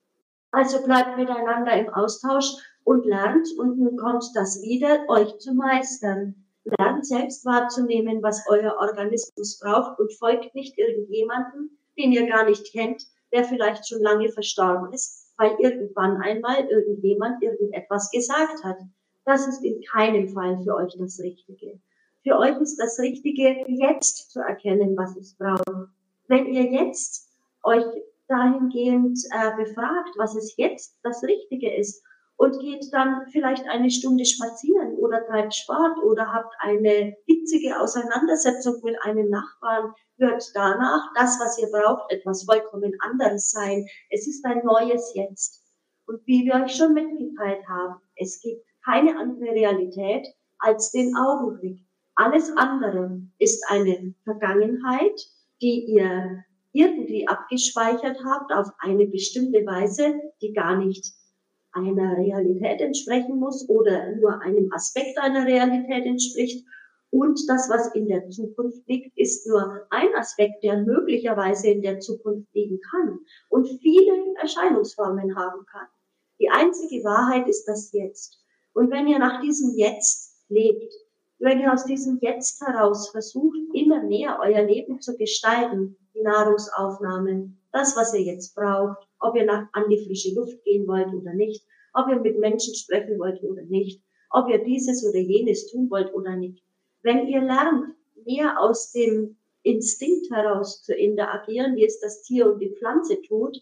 Speaker 1: Also bleibt miteinander im Austausch und lernt, und nun kommt das wieder, euch zu meistern. Lernt selbst wahrzunehmen, was euer Organismus braucht und folgt nicht irgendjemandem, den ihr gar nicht kennt, der vielleicht schon lange verstorben ist, weil irgendwann einmal irgendjemand irgendetwas gesagt hat. Das ist in keinem Fall für euch das Richtige. Für euch ist das Richtige, jetzt zu erkennen, was es braucht. Wenn ihr jetzt euch dahingehend äh, befragt, was es jetzt das Richtige ist, und geht dann vielleicht eine Stunde spazieren oder treibt Sport oder habt eine hitzige Auseinandersetzung mit einem Nachbarn, wird danach das, was ihr braucht, etwas vollkommen anderes sein. Es ist ein neues Jetzt. Und wie wir euch schon mitgeteilt haben, es gibt keine andere Realität als den Augenblick. Alles andere ist eine Vergangenheit, die ihr irgendwie abgespeichert habt auf eine bestimmte Weise, die gar nicht einer Realität entsprechen muss oder nur einem Aspekt einer Realität entspricht. Und das, was in der Zukunft liegt, ist nur ein Aspekt, der möglicherweise in der Zukunft liegen kann und viele Erscheinungsformen haben kann. Die einzige Wahrheit ist das Jetzt. Und wenn ihr nach diesem Jetzt lebt, wenn ihr aus diesem Jetzt heraus versucht, immer mehr euer Leben zu gestalten, die Nahrungsaufnahme, das, was ihr jetzt braucht, ob ihr nach, an die frische Luft gehen wollt oder nicht, ob ihr mit Menschen sprechen wollt oder nicht, ob ihr dieses oder jenes tun wollt oder nicht. Wenn ihr lernt, mehr aus dem Instinkt heraus zu interagieren, wie es das Tier und die Pflanze tut,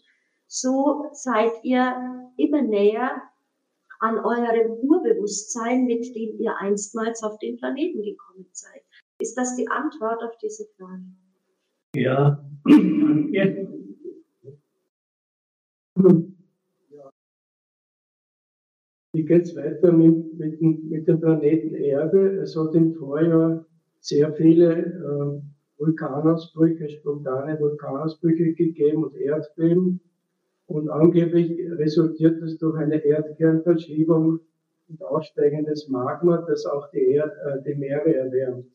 Speaker 1: so seid ihr immer näher an eurem Urbewusstsein, mit dem ihr einstmals auf den Planeten gekommen seid. Ist das die Antwort auf diese Frage?
Speaker 2: Ja, danke.
Speaker 4: Wie geht es weiter mit, mit, mit dem Planeten Erde? Es hat im Vorjahr sehr viele äh, Vulkanausbrüche, spontane Vulkanausbrüche gegeben und Erdbeben. Und angeblich resultiert es durch eine Erdkernverschiebung und aussteigendes Magma, das auch die, Erd, äh, die Meere erwärmt.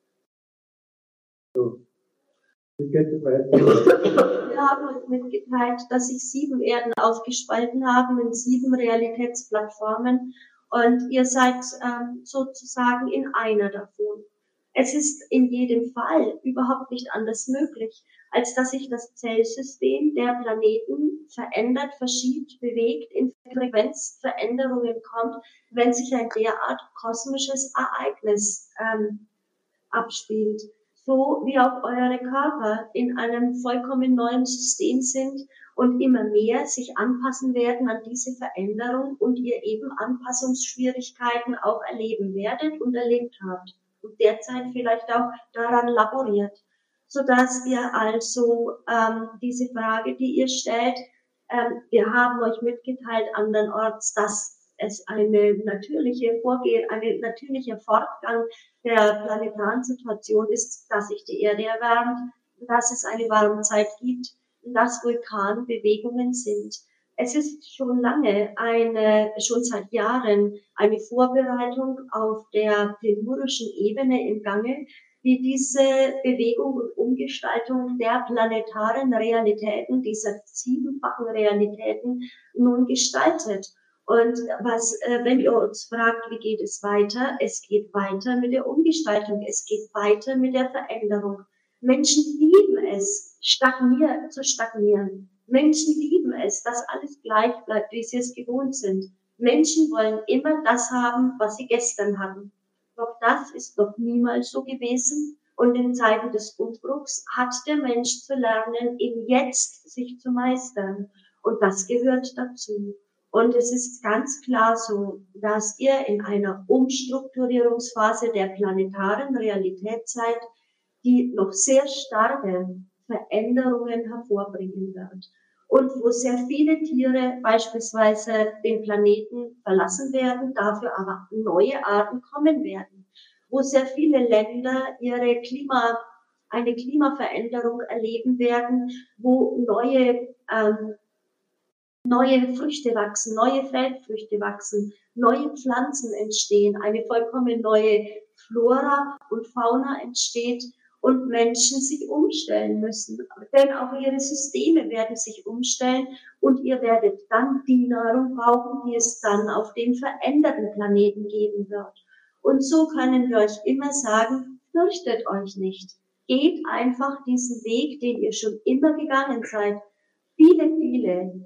Speaker 4: So. Wie geht es weiter?
Speaker 1: Wir haben euch mitgeteilt, dass sich sieben Erden aufgespalten haben in sieben Realitätsplattformen und ihr seid ähm, sozusagen in einer davon. Es ist in jedem Fall überhaupt nicht anders möglich. als dass sich das Zellsystem der Planeten verändert, verschiebt, bewegt, in Frequenzveränderungen kommt, wenn sich ein derart kosmisches Ereignis ähm, abspielt. So wie auch eure Körper in einem vollkommen neuen System sind und immer mehr sich anpassen werden an diese Veränderung und ihr eben Anpassungsschwierigkeiten auch erleben werdet und erlebt habt und derzeit vielleicht auch daran laboriert, sodass ihr also ähm, diese Frage, die ihr stellt, ähm, wir haben euch mitgeteilt andernorts, dass es eine natürliche Vorgehen, ein natürlicher Fortgang der planetaren Situation ist, dass sich die Erde erwärmt, dass es eine Warmzeit gibt, dass Vulkanbewegungen sind. Es ist schon lange eine, schon seit Jahren eine Vorbereitung auf der tellurischen Ebene im Gange, die diese Bewegung und Umgestaltung der planetaren Realitäten, dieser siebenfachen Realitäten nun gestaltet. Und was, äh, wenn ihr uns fragt, wie geht es weiter? Es geht weiter mit der Umgestaltung. Es geht weiter mit der Veränderung. Menschen lieben es, stagnier, zu stagnieren. Menschen lieben es, dass alles gleich bleibt, wie sie es gewohnt sind. Menschen wollen immer das haben, was sie gestern hatten. Doch das ist noch niemals so gewesen. Und in Zeiten des Umbruchs hat der Mensch zu lernen, im Jetzt sich zu meistern. Und das gehört dazu. Und es ist ganz klar so, dass ihr in einer Umstrukturierungsphase der planetaren Realität seid, die noch sehr starke Veränderungen hervorbringen wird. Und wo sehr viele Tiere beispielsweise den Planeten verlassen werden, dafür aber neue Arten kommen werden. Wo sehr viele Länder ihre Klima, eine Klimaveränderung erleben werden, wo neue ähm, neue Früchte wachsen, neue Feldfrüchte wachsen, neue Pflanzen entstehen, eine vollkommen neue Flora und Fauna entsteht und Menschen sich umstellen müssen. Denn auch ihre Systeme werden sich umstellen und ihr werdet dann die Nahrung brauchen, die es dann auf dem veränderten Planeten geben wird. Und so können wir euch immer sagen, fürchtet euch nicht. Geht einfach diesen Weg, den ihr schon immer gegangen seid. Viele, viele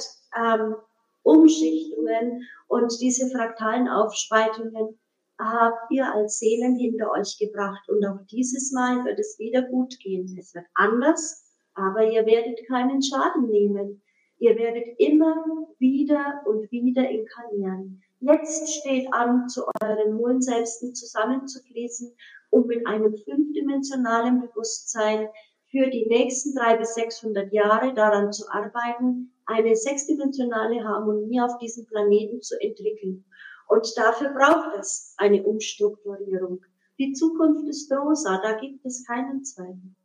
Speaker 1: Erdumschichtungen ähm, und diese fraktalen Aufspaltungen habt ihr als Seelen hinter euch gebracht. Und auch dieses Mal wird es wieder gut gehen. Es wird anders, aber ihr werdet keinen Schaden nehmen. Ihr werdet immer wieder und wieder inkarnieren. Jetzt steht an, zu euren hohen Selbsten zusammenzufließen, um mit einem fünfdimensionalen Bewusstsein für die nächsten drei bis sechshundert Jahre daran zu arbeiten, eine sechsdimensionale Harmonie auf diesem Planeten zu entwickeln. Und dafür braucht es eine Umstrukturierung. Die Zukunft ist rosa, da gibt es keinen Zweifel.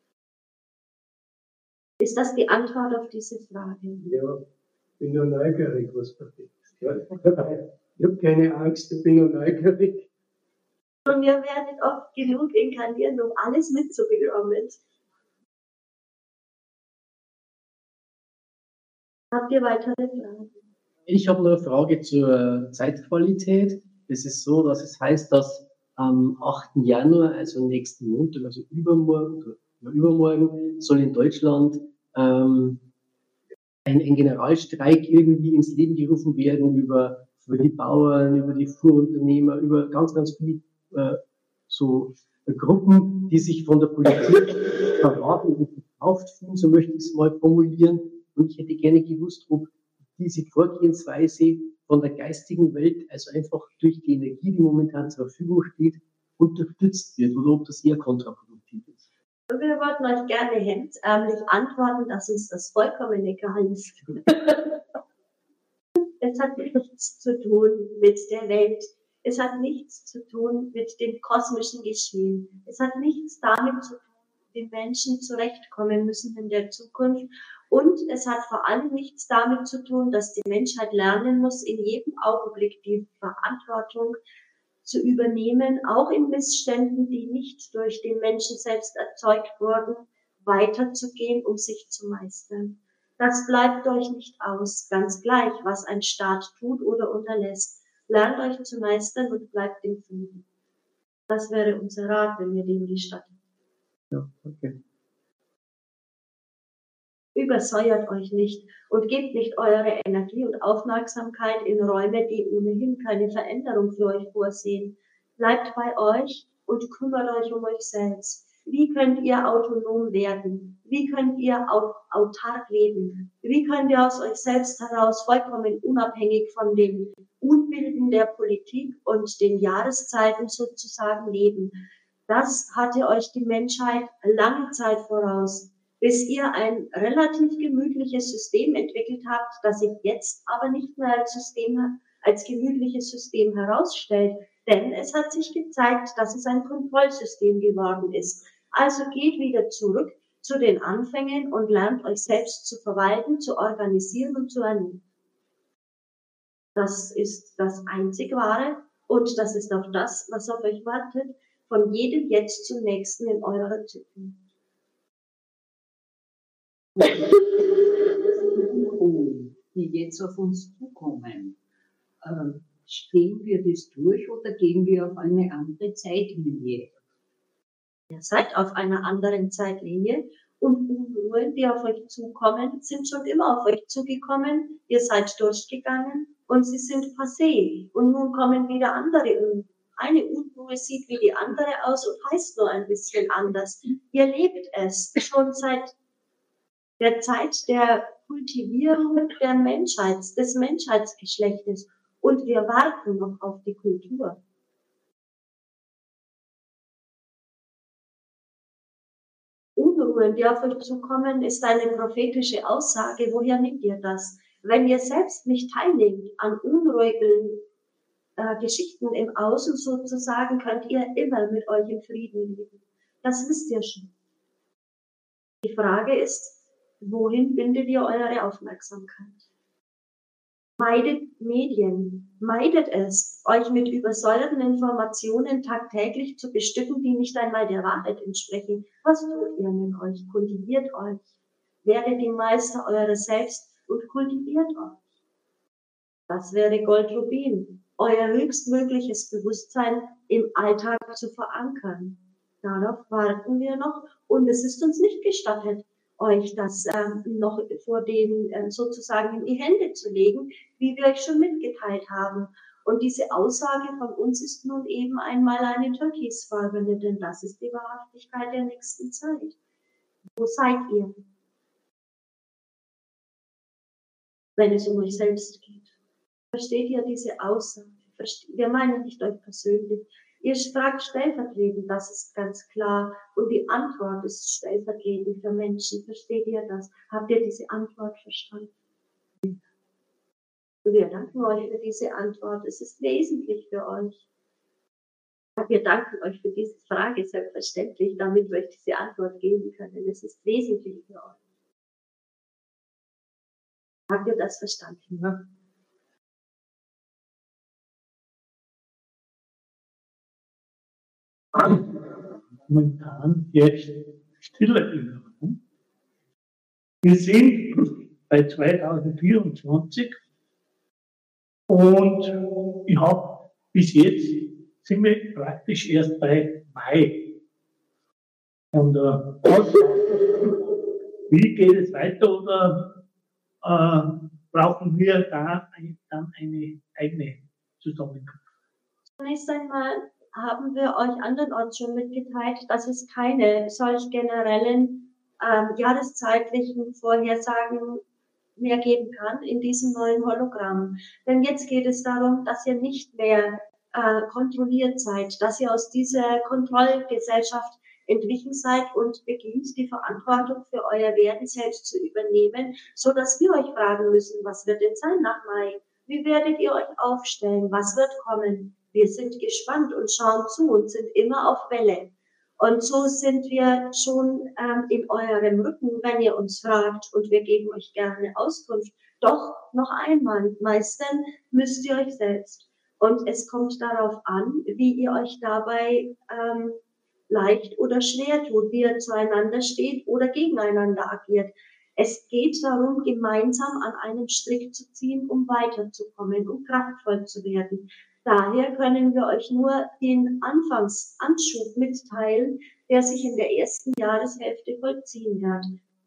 Speaker 1: Ist das die Antwort auf diese Frage?
Speaker 4: Ja, ich bin nur neugierig, was passiert. Ja, ich habe keine Angst, ich bin nur neugierig.
Speaker 1: Und ihr werdet oft genug inkarnieren, um alles mitzubekommen. Habt ihr weitere Fragen?
Speaker 3: Ich habe noch eine Frage zur Zeitqualität. Es ist so, dass es heißt, dass am achten Januar, also nächsten Montag, also übermorgen, übermorgen, soll in Deutschland ähm, ein, ein Generalstreik irgendwie ins Leben gerufen werden über, über die Bauern, über die Fuhrunternehmer, über ganz, ganz viele äh, so äh, Gruppen, die sich von der Politik verraten und verkauft fühlen, so möchte ich es mal formulieren. Und ich hätte gerne gewusst, ob diese Vorgehensweise von der geistigen Welt, also einfach durch die Energie, die momentan zur Verfügung steht, unterstützt wird oder ob das eher kontraproduktiv ist.
Speaker 1: Und wir wollten euch gerne hemdsärmlich antworten, dass uns das vollkommen egal ist. Es hat nichts zu tun mit der Welt. Es hat nichts zu tun mit dem kosmischen Geschehen. Es hat nichts damit zu tun, wie Menschen zurechtkommen müssen in der Zukunft. Und es hat vor allem nichts damit zu tun, dass die Menschheit lernen muss, in jedem Augenblick die Verantwortung zu übernehmen, auch in Missständen, die nicht durch den Menschen selbst erzeugt wurden, weiterzugehen, um sich zu meistern. Das bleibt euch nicht aus, ganz gleich, was ein Staat tut oder unterlässt. Lernt euch zu meistern und bleibt im Frieden. Das wäre unser Rat, wenn ihr den gestattet.
Speaker 3: Ja, okay.
Speaker 1: Übersäuert euch nicht und gebt nicht eure Energie und Aufmerksamkeit in Räume, die ohnehin keine Veränderung für euch vorsehen. Bleibt bei euch und kümmert euch um euch selbst. Wie könnt ihr autonom werden? Wie könnt ihr autark leben? Wie könnt ihr aus euch selbst heraus vollkommen unabhängig von den Unbilden der Politik und den Jahreszeiten sozusagen leben? Das hatte euch die Menschheit lange Zeit voraus, bis ihr ein relativ gemütliches System entwickelt habt, das sich jetzt aber nicht mehr als System, als gemütliches System herausstellt. Denn es hat sich gezeigt, dass es ein Kontrollsystem geworden ist. Also geht wieder zurück zu den Anfängen und lernt euch selbst zu verwalten, zu organisieren und zu ernähren. Das ist das einzig Wahre und das ist auch das, was auf euch wartet, von jedem Jetzt zum nächsten in eurer Zukunft.
Speaker 5: Die jetzt auf uns zukommen, äh, stehen wir das durch oder gehen wir auf eine andere Zeitlinie?
Speaker 1: Ihr seid auf einer anderen Zeitlinie und Unruhen, die auf euch zukommen, sind schon immer auf euch zugekommen. Ihr seid durchgegangen und sie sind passé. Und nun kommen wieder andere Unruhen. Eine Unruhe sieht wie die andere aus und heißt nur ein bisschen anders. Ihr lebt es schon seit der Zeit der Kultivierung der Menschheit, des Menschheitsgeschlechtes. Und wir warten noch auf die Kultur. Unruhen, die auf euch zukommen, ist eine prophetische Aussage. Woher nehmt ihr das? Wenn ihr selbst nicht teilnehmt an unruhigen äh, Geschichten im Außen sozusagen, könnt ihr immer mit euch in Frieden leben. Das wisst ihr schon. Die Frage ist, wohin bindet ihr eure Aufmerksamkeit? Meidet Medien, meidet es, euch mit übersäuerten Informationen tagtäglich zu bestücken, die nicht einmal der Wahrheit entsprechen. Was tut ihr mit euch? Kultiviert euch. Werdet die Meister eures Selbst und kultiviert euch. Das wäre Gold-Rubin, euer höchstmögliches Bewusstsein im Alltag zu verankern. Darauf warten wir noch und es ist uns nicht gestattet, euch das ähm, noch vor den ähm, sozusagen in die Hände zu legen, wie wir euch schon mitgeteilt haben. Und diese Aussage von uns ist nun eben einmal eine türkisfarbene, denn das ist die Wahrhaftigkeit der nächsten Zeit. Wo seid ihr, wenn es um euch selbst geht? Versteht ihr diese Aussage? Wir meinen nicht euch persönlich. Ihr fragt stellvertretend, das ist ganz klar. Und die Antwort ist stellvertretend für Menschen. Versteht ihr das? Habt ihr diese Antwort verstanden? Wir danken euch für diese Antwort. Es ist wesentlich für euch. Wir danken euch für diese Frage, selbstverständlich, damit wir euch diese Antwort geben können. Es ist wesentlich für euch. Habt ihr das verstanden? Ja?
Speaker 2: Momentan herrscht Stille im Raum. Wir sind bei zweitausendvierundzwanzig und ich habe bis jetzt sind wir praktisch erst bei Mai. Und äh, wie geht es weiter oder äh, brauchen wir da ein, dann eine eigene Zusammenkunft?
Speaker 1: Zunächst einmal haben wir euch andernorts schon mitgeteilt, dass es keine solch generellen ähm, jahreszeitlichen Vorhersagen mehr geben kann in diesem neuen Hologramm. Denn jetzt geht es darum, dass ihr nicht mehr äh, kontrolliert seid, dass ihr aus dieser Kontrollgesellschaft entwichen seid und beginnt, die Verantwortung für euer Werden selbst zu übernehmen, so dass wir euch fragen müssen, was wird denn sein nach Mai? Wie werdet ihr euch aufstellen? Was wird kommen? Wir sind gespannt und schauen zu und sind immer auf Welle. Und so sind wir schon ähm, in eurem Rücken, wenn ihr uns fragt, und wir geben euch gerne Auskunft. Doch noch einmal, meistern müsst ihr euch selbst. Und es kommt darauf an, wie ihr euch dabei ähm, leicht oder schwer tut, wie ihr zueinander steht oder gegeneinander agiert. Es geht darum, gemeinsam an einem Strick zu ziehen, um weiterzukommen, um kraftvoll zu werden. Daher können wir euch nur den Anfangsanschub mitteilen, der sich in der ersten Jahreshälfte vollziehen wird.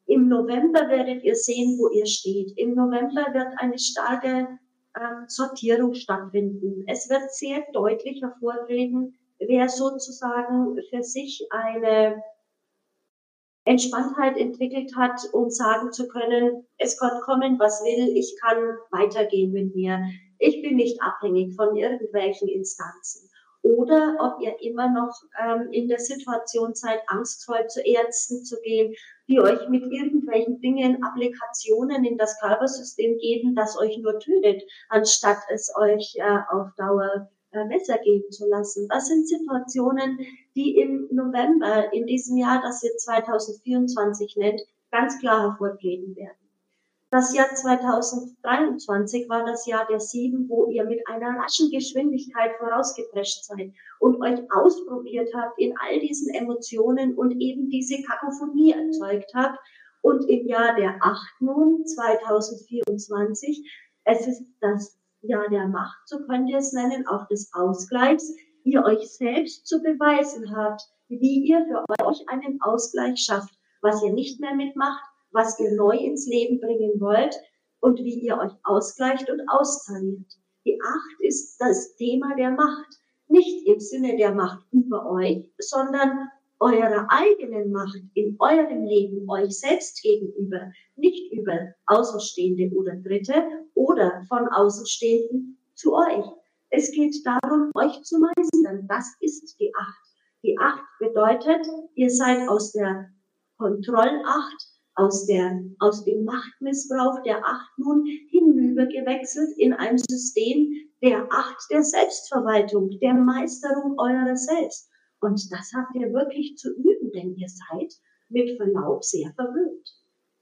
Speaker 1: Im November werdet ihr sehen, wo ihr steht. Im November wird eine starke ähm, Sortierung stattfinden. Es wird sehr deutlich hervortreten, wer sozusagen für sich eine Entspanntheit entwickelt hat, um sagen zu können, es kann kommen, was will, ich kann weitergehen mit mir. Ich bin nicht abhängig von irgendwelchen Instanzen. Oder ob ihr immer noch ähm, in der Situation seid, angstvoll zu Ärzten zu gehen, die euch mit irgendwelchen Dingen, Applikationen in das Körpersystem geben, das euch nur tötet, anstatt es euch äh, auf Dauer äh, besser gehen zu lassen. Das sind Situationen, die im November in diesem Jahr, das ihr zweitausendvierundzwanzig nennt, ganz klar hervortreten werden. Das Jahr zweitausenddreiundzwanzig war das Jahr der Sieben, wo ihr mit einer raschen Geschwindigkeit vorausgeprescht seid und euch ausprobiert habt in all diesen Emotionen und eben diese Kakophonie erzeugt habt. Und im Jahr der Acht nun, zweitausendvierundzwanzig, es ist das Jahr der Macht, so könnt ihr es nennen, auch des Ausgleichs, ihr euch selbst zu beweisen habt, wie ihr für euch einen Ausgleich schafft, was ihr nicht mehr mitmacht, was ihr neu ins Leben bringen wollt und wie ihr euch ausgleicht und austariert. Die Acht ist das Thema der Macht, nicht im Sinne der Macht über euch, sondern eurer eigenen Macht in eurem Leben, euch selbst gegenüber, nicht über Außenstehende oder Dritte oder von Außenstehenden zu euch. Es geht darum, euch zu meistern. Das ist die Acht. Die Acht bedeutet, ihr seid aus der Kontrollacht, aus der, aus dem Machtmissbrauch der Acht nun hinübergewechselt in ein System der Acht der Selbstverwaltung, der Meisterung eurer selbst. Und das habt ihr wirklich zu üben, denn ihr seid mit Verlaub sehr verwöhnt.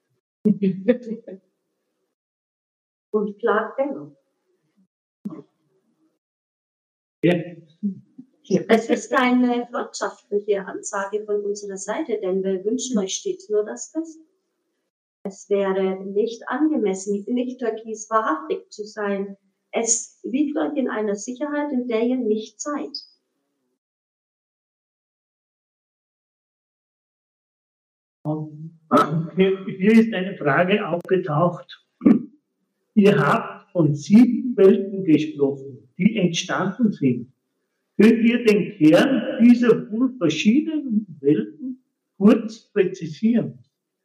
Speaker 1: Und klagt dennoch.
Speaker 2: Ja.
Speaker 1: Es ist eine freundschaftliche Ansage von unserer Seite, denn wir wünschen euch stets nur das Beste. Es wäre nicht angemessen, nicht türkis wahrhaftig zu sein. Es wiegt euch in einer Sicherheit, in der ihr nicht seid.
Speaker 2: Hier, hier ist eine Frage aufgetaucht. Ihr habt von sieben Welten gesprochen, die entstanden sind. Könnt ihr den Kern dieser wohl verschiedenen Welten kurz präzisieren?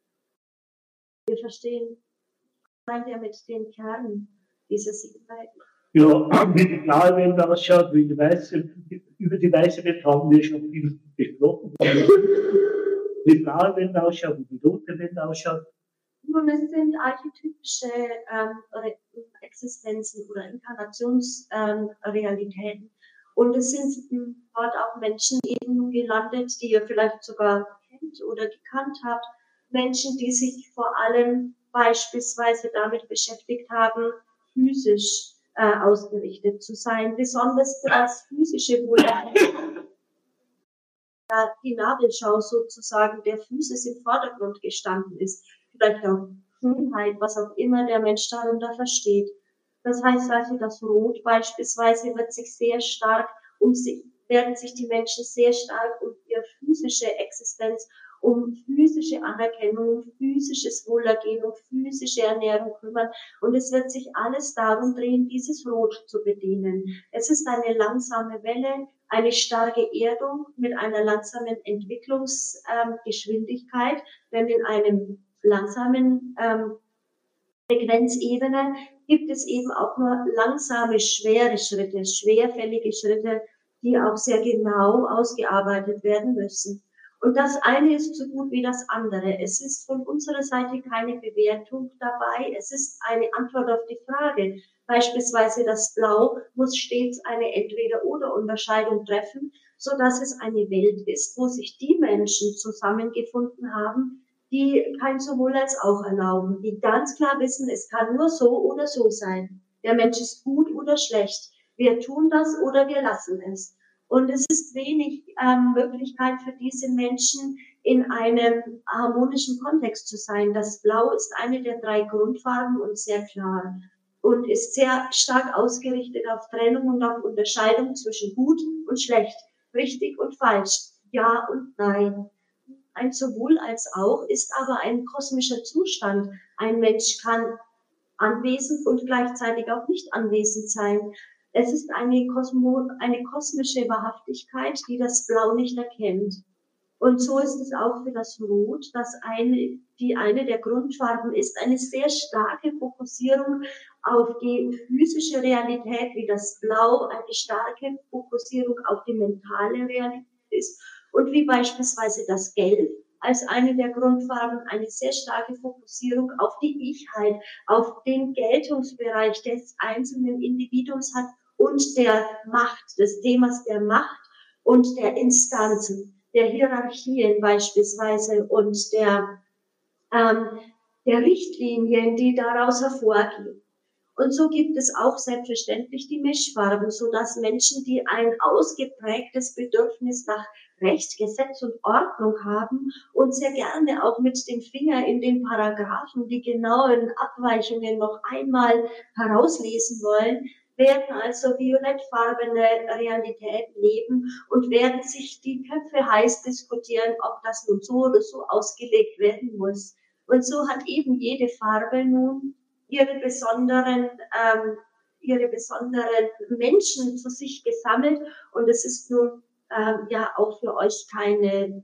Speaker 1: Wir verstehen, was meint ihr mit den Kernen dieser sieben Welten?
Speaker 2: Ja, wie die blaue Welt ausschaut, wie die weiße, über die weiße Welt haben wir schon viel gesprochen. Wie die blaue Welt ausschaut, wie die rote Welt ausschaut.
Speaker 1: Nun, es sind archetypische ähm, Existenzen oder Inkarnationsrealitäten. Ähm, Und es sind dort auch Menschen eben gelandet, die ihr vielleicht sogar kennt oder gekannt habt. Menschen, die sich vor allem beispielsweise damit beschäftigt haben, physisch äh, ausgerichtet zu sein, besonders das physische Wohlergehen. Äh, die Nabelschau sozusagen der Physis im Vordergrund gestanden ist. Vielleicht auch Schönheit, was auch immer der Mensch darunter versteht. Das heißt also, das Rot beispielsweise wird sich sehr stark um sich, werden sich die Menschen sehr stark um ihre physische Existenz, um physische Anerkennung, um physisches Wohlergehen, um physische Ernährung kümmern. Und es wird sich alles darum drehen, dieses Rot zu bedienen. Es ist eine langsame Welle, eine starke Erdung mit einer langsamen Entwicklungsgeschwindigkeit, ähm, denn in einem langsamen ähm, Frequenzebene gibt es eben auch nur langsame, schwere Schritte, schwerfällige Schritte, die auch sehr genau ausgearbeitet werden müssen. Und das eine ist so gut wie das andere. Es ist von unserer Seite keine Bewertung dabei. Es ist eine Antwort auf die Frage. Beispielsweise das Blau muss stets eine Entweder-oder-Unterscheidung treffen, so dass es eine Welt ist, wo sich die Menschen zusammengefunden haben, die kein sowohl als auch erlauben, die ganz klar wissen, es kann nur so oder so sein. Der Mensch ist gut oder schlecht. Wir tun das oder wir lassen es. Und es ist wenig ähm, Möglichkeit für diese Menschen, in einem harmonischen Kontext zu sein. Das Blau ist eine der drei Grundfarben und sehr klar und ist sehr stark ausgerichtet auf Trennung und auf Unterscheidung zwischen gut und schlecht, richtig und falsch, ja und nein. ein sowohl als auch ist aber ein kosmischer Zustand. Ein Mensch kann anwesend und gleichzeitig auch nicht anwesend sein. Es ist eine, Kosmo, eine kosmische Wahrhaftigkeit, die das Blau nicht erkennt. Und so ist es auch für das Rot, das eine, die eine der Grundfarben ist, eine sehr starke Fokussierung auf die physische Realität, wie das Blau eine starke Fokussierung auf die mentale Realität ist und wie beispielsweise das Gelb als eine der Grundfarben eine sehr starke Fokussierung auf die Ichheit, auf den Geltungsbereich des einzelnen Individuums hat und der Macht, des Themas der Macht und der Instanzen, der Hierarchien beispielsweise und der, ähm, der Richtlinien, die daraus hervorgehen. Und so gibt es auch selbstverständlich die Mischfarben, so dass Menschen, die ein ausgeprägtes Bedürfnis nach Recht, Gesetz und Ordnung haben und sehr gerne auch mit dem Finger in den Paragraphen die genauen Abweichungen noch einmal herauslesen wollen, werden also violettfarbene Realitäten leben und werden sich die Köpfe heiß diskutieren, ob das nun so oder so ausgelegt werden muss. Und so hat eben jede Farbe nun ihre besonderen, ähm, ihre besonderen Menschen zu sich gesammelt. Und es ist nun ähm, ja auch für euch keine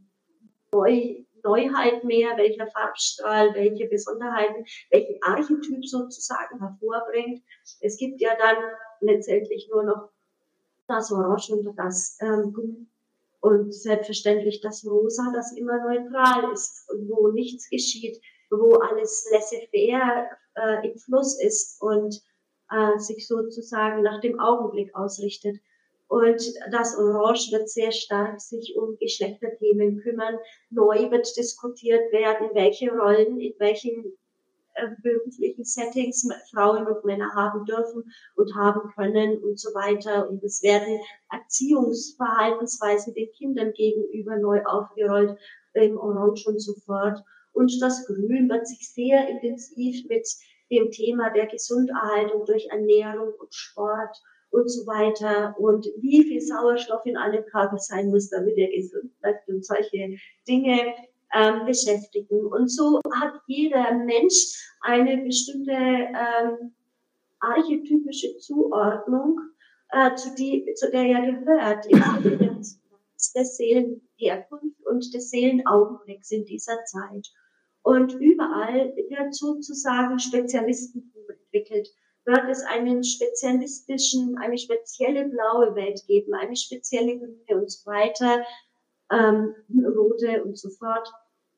Speaker 1: Neu Neuheit mehr, welcher Farbstrahl, welche Besonderheiten, welchen Archetyp sozusagen hervorbringt. Es gibt ja dann letztendlich nur noch das Orange und das ähm, Grün und selbstverständlich das Rosa, das immer neutral ist und wo nichts geschieht, wo alles laissez-faire äh, im Fluss ist und äh, sich sozusagen nach dem Augenblick ausrichtet. Und das Orange wird sehr stark sich um Geschlechterthemen kümmern. Neu wird diskutiert werden, welche Rollen in welchen äh, beruflichen Settings Frauen und Männer haben dürfen und haben können und so weiter. Und es werden Erziehungsverhaltensweisen den Kindern gegenüber neu aufgerollt, im Orange und so fort. Und das Grün wird sich sehr intensiv mit dem Thema der Gesunderhaltung durch Ernährung und Sport und so weiter und wie viel Sauerstoff in einem Körper sein muss, damit er gesund bleibt und solche Dinge ähm, beschäftigen. Und so hat jeder Mensch eine bestimmte ähm, archetypische Zuordnung, äh, zu, die, zu der er gehört, in der Seelenherkunft und des Seelenaugenblicks in dieser Zeit. Und überall wird sozusagen Spezialistentum entwickelt. Wird es einen spezialistischen, eine spezielle blaue Welt geben, eine spezielle grüne und so weiter, ähm, rote und so fort.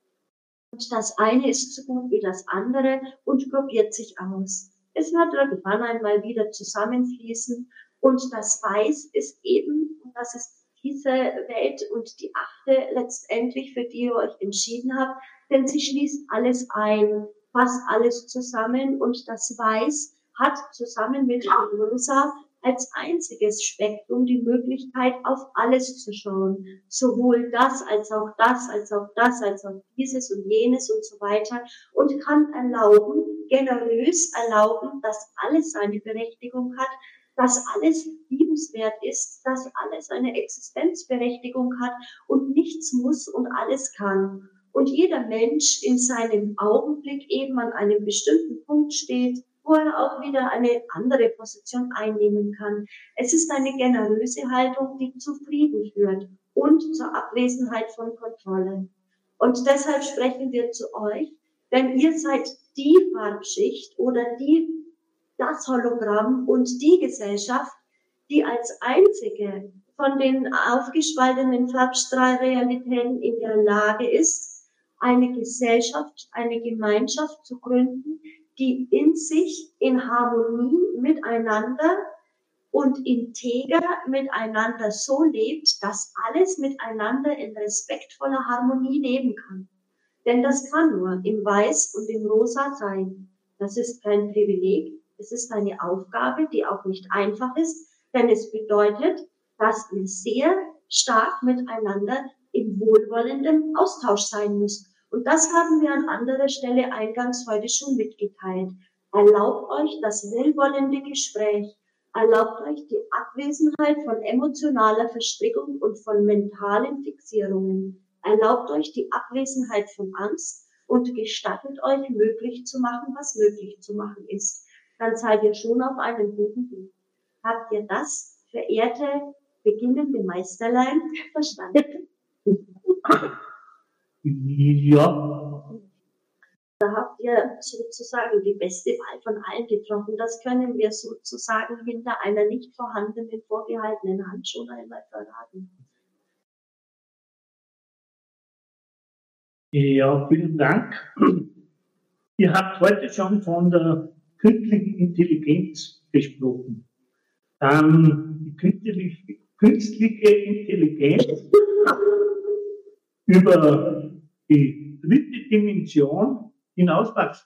Speaker 1: Und das eine ist so gut wie das andere und probiert sich aus. Es wird irgendwann einmal wieder zusammenfließen und das Weiß ist eben, und das ist diese Welt und die achte letztendlich, für die ihr euch entschieden habt, denn sie schließt alles ein, fasst alles zusammen und das Weiß hat zusammen mit dem Rosa als einziges Spektrum die Möglichkeit, auf alles zu schauen. Sowohl das, als auch das, als auch das, als auch dieses und jenes und so weiter. Und kann erlauben, generös erlauben, dass alles seine Berechtigung hat, dass alles liebenswert ist, dass alles eine Existenzberechtigung hat und nichts muss und alles kann. Und jeder Mensch in seinem Augenblick eben an einem bestimmten Punkt steht, wo er auch wieder eine andere Position einnehmen kann. Es ist eine generöse Haltung, die zu Frieden führt und zur Abwesenheit von Kontrolle. Und deshalb sprechen wir zu euch, denn ihr seid die Farbschicht oder die, das Hologramm und die Gesellschaft, die als einzige von den aufgespaltenen Farbstrahlrealitäten in der Lage ist, eine Gesellschaft, eine Gemeinschaft zu gründen, die in sich in Harmonie miteinander und integer miteinander so lebt, dass alles miteinander in respektvoller Harmonie leben kann. Denn das kann nur im Weiß und im Rosa sein. Das ist kein Privileg, es ist eine Aufgabe, die auch nicht einfach ist, denn es bedeutet, dass ihr sehr stark miteinander in wohlwollendem Austausch sein müsst. Und das haben wir an anderer Stelle eingangs heute schon mitgeteilt. Erlaubt euch das wohlwollende Gespräch. Erlaubt euch die Abwesenheit von emotionaler Verstrickung und von mentalen Fixierungen. Erlaubt euch die Abwesenheit von Angst und gestattet euch, möglich zu machen, was möglich zu machen ist. Dann seid ihr schon auf einem guten Weg. Habt ihr das, verehrte beginnende Meisterlein, verstanden?
Speaker 2: Ja.
Speaker 1: Da habt ihr sozusagen die beste Wahl von allen getroffen. Das können wir sozusagen hinter einer nicht vorhandenen, vorgehaltenen Hand schon einmal verraten.
Speaker 2: Ja, vielen Dank. Ihr habt heute schon von der künstlichen Intelligenz gesprochen. Ähm, die künstliche, künstliche Intelligenz über die dritte Dimension hinauswachsen.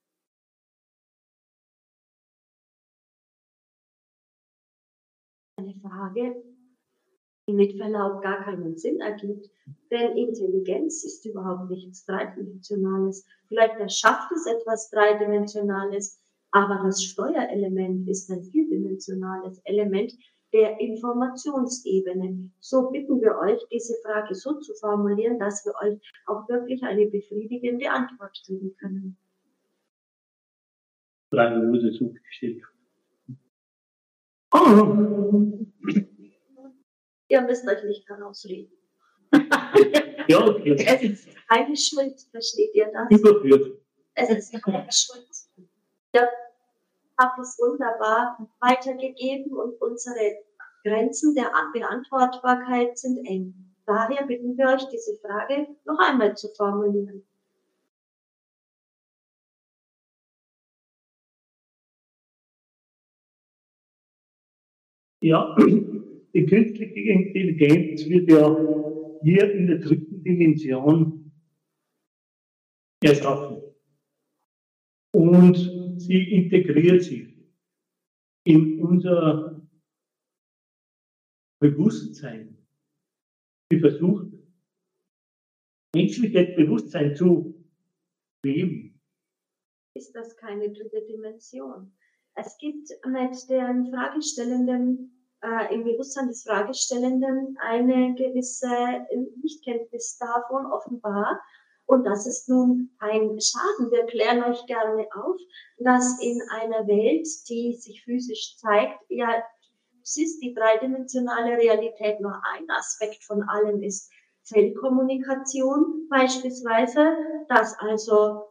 Speaker 1: Eine Frage, die mit Verlaub gar keinen Sinn ergibt, denn Intelligenz ist überhaupt nichts Dreidimensionales. Vielleicht erschafft es etwas Dreidimensionales, aber das Steuerelement ist ein vierdimensionales Element der Informationsebene. So bitten wir euch, diese Frage so zu formulieren, dass wir euch auch wirklich eine befriedigende Antwort geben können.
Speaker 2: Frage wurde zugestellt. Oh.
Speaker 1: Ihr müsst euch nicht herausreden.
Speaker 2: Ja, okay.
Speaker 1: Es ist keine Schuld, versteht ihr das?
Speaker 2: Überführt.
Speaker 1: Es ist keine Schuld. Ihr habt es wunderbar weitergegeben und unsere Grenzen der Beantwortbarkeit sind eng. Daher bitten wir euch, diese Frage noch einmal zu formulieren.
Speaker 2: Ja, die künstliche Intelligenz wird ja hier in der dritten Dimension erschaffen. Und sie integriert sich in unser Bewusstsein. Sie versucht, menschliches Bewusstsein zu leben.
Speaker 1: Ist das keine dritte Dimension? Es gibt mit den Fragestellenden, äh, im Bewusstsein des Fragestellenden eine gewisse Nichtkenntnis davon offenbar. Und das ist nun ein Schaden. Wir klären euch gerne auf, dass in einer Welt, die sich physisch zeigt, ja, es ist die dreidimensionale Realität nur ein Aspekt von allem ist. Zellkommunikation beispielsweise, dass also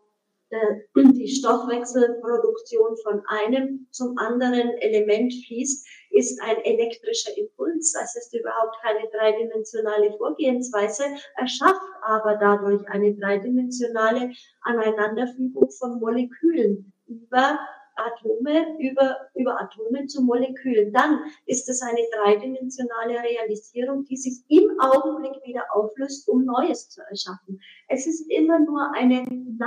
Speaker 1: die Stoffwechselproduktion von einem zum anderen Element fließt, ist ein elektrischer Impuls. Das ist überhaupt keine dreidimensionale Vorgehensweise, erschafft aber dadurch eine dreidimensionale Aneinanderfügung von Molekülen über Atome, über, über Atome zu Molekülen. Dann ist es eine dreidimensionale Realisierung, die sich im Augenblick wieder auflöst, um Neues zu erschaffen. Es ist immer nur eine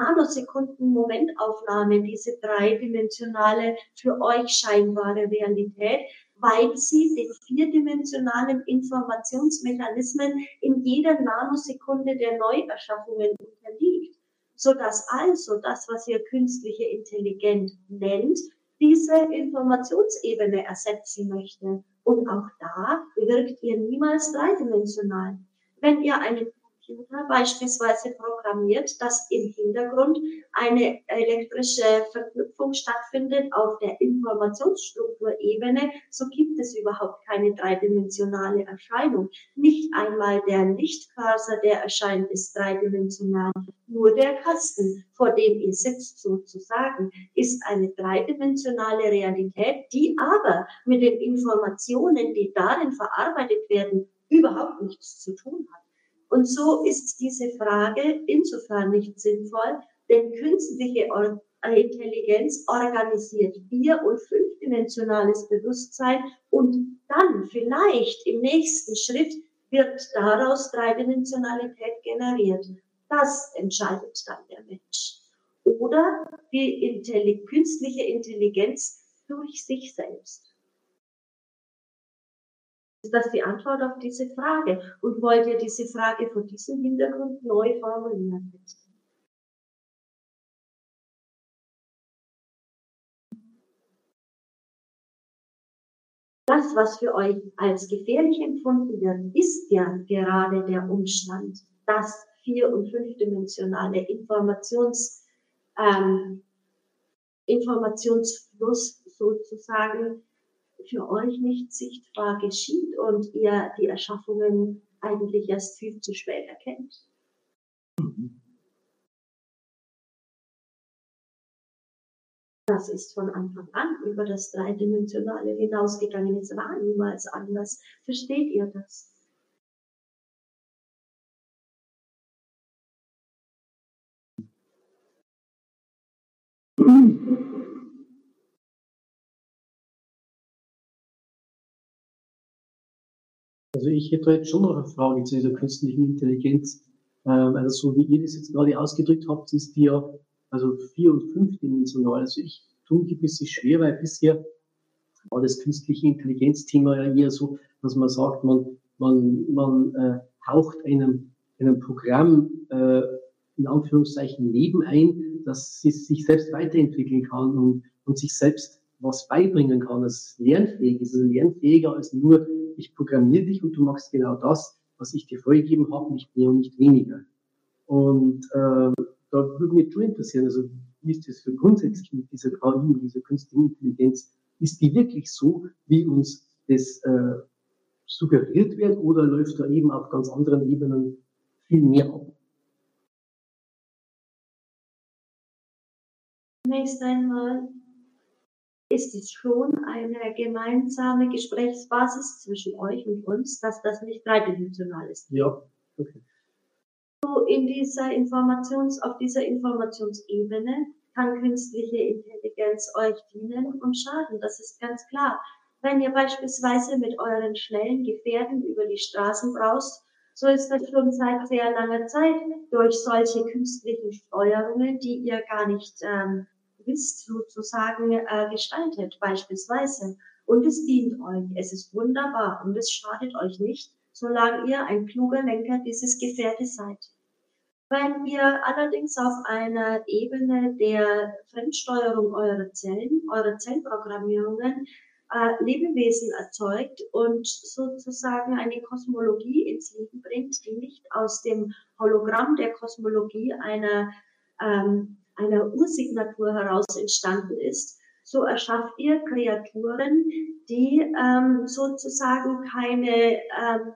Speaker 1: Nanosekunden-Momentaufnahme, diese dreidimensionale, für euch scheinbare Realität, weil sie den vierdimensionalen Informationsmechanismen in jeder Nanosekunde der Neuerschaffungen unterliegt. Sodass also das, was ihr künstliche Intelligenz nennt, diese Informationsebene ersetzen möchte. Und auch da wirkt ihr niemals dreidimensional. Wenn ihr einen Computer beispielsweise programmiert, dass im Hintergrund eine elektrische Verknüpfung stattfindet auf der Informationsstrukturebene, so gibt es überhaupt keine dreidimensionale Erscheinung. Nicht einmal der Lichtcursor, der erscheint, ist dreidimensional. Nur der Kasten, vor dem ihr sitzt sozusagen, ist eine dreidimensionale Realität, die aber mit den Informationen, die darin verarbeitet werden, überhaupt nichts zu tun hat. Und so ist diese Frage insofern nicht sinnvoll, denn künstliche Intelligenz organisiert vier- und fünfdimensionales Bewusstsein und dann vielleicht im nächsten Schritt wird daraus Dreidimensionalität generiert. Das entscheidet dann der Mensch. Oder die Intelli- künstliche Intelligenz durch sich selbst. Ist das die Antwort auf diese Frage? Und wollt ihr diese Frage vor diesem Hintergrund neu formulieren? Das, was für euch als gefährlich empfunden wird, ist ja gerade der Umstand, dass vier- und fünfdimensionale Informations, ähm, Informationsfluss sozusagen für euch nicht sichtbar geschieht und ihr die Erschaffungen eigentlich erst viel zu spät erkennt. Das ist von Anfang an über das Dreidimensionale hinausgegangen. Es war niemals anders. Versteht ihr das?
Speaker 3: Also ich hätte jetzt schon noch eine Frage zu dieser künstlichen Intelligenz. Ähm, also so wie ihr das jetzt gerade ausgedrückt habt, ist die ja also vier- und fünfdimensional. Also ich tue mich ein bisschen schwer, weil bisher war das künstliche Intelligenz-Thema ja eher so, dass man sagt, man, man, man äh, haucht einem, einem Programm äh, in Anführungszeichen Leben ein, dass es sich selbst weiterentwickeln kann und, und sich selbst was beibringen kann, das lernfähig ist, also lernfähiger als nur, ich programmiere dich und du machst genau das, was ich dir vorgegeben habe, nicht mehr und nicht weniger. Und äh, da würde mich schon interessieren, also wie ist das für grundsätzlich mit dieser K I, mit dieser künstlichen Intelligenz? Ist die wirklich so, wie uns das äh, suggeriert wird, oder läuft da eben auf ganz anderen Ebenen viel mehr ab?
Speaker 1: Zunächst einmal ist es schon eine gemeinsame Gesprächsbasis zwischen euch und uns, dass das nicht dreidimensional ist.
Speaker 3: Ja, okay.
Speaker 1: So in dieser Informations, auf dieser Informationsebene kann künstliche Intelligenz euch dienen und schaden. Das ist ganz klar. Wenn ihr beispielsweise mit euren schnellen Gefährten über die Straßen braust, so ist das schon seit sehr langer Zeit durch solche künstlichen Steuerungen, die ihr gar nicht ähm, wisst, sozusagen äh, gestaltet, beispielsweise. Und es dient euch. Es ist wunderbar und es schadet euch nicht, solange ihr ein kluger Lenker dieses Gefährtes seid. Wenn ihr allerdings auf einer Ebene der Fremdsteuerung eurer Zellen, eurer Zellprogrammierungen, äh, Lebewesen erzeugt und sozusagen eine Kosmologie ins Leben bringt, die nicht aus dem Hologramm der Kosmologie einer, ähm, einer Ursignatur heraus entstanden ist, so erschafft ihr Kreaturen, die ähm, sozusagen keine ähm,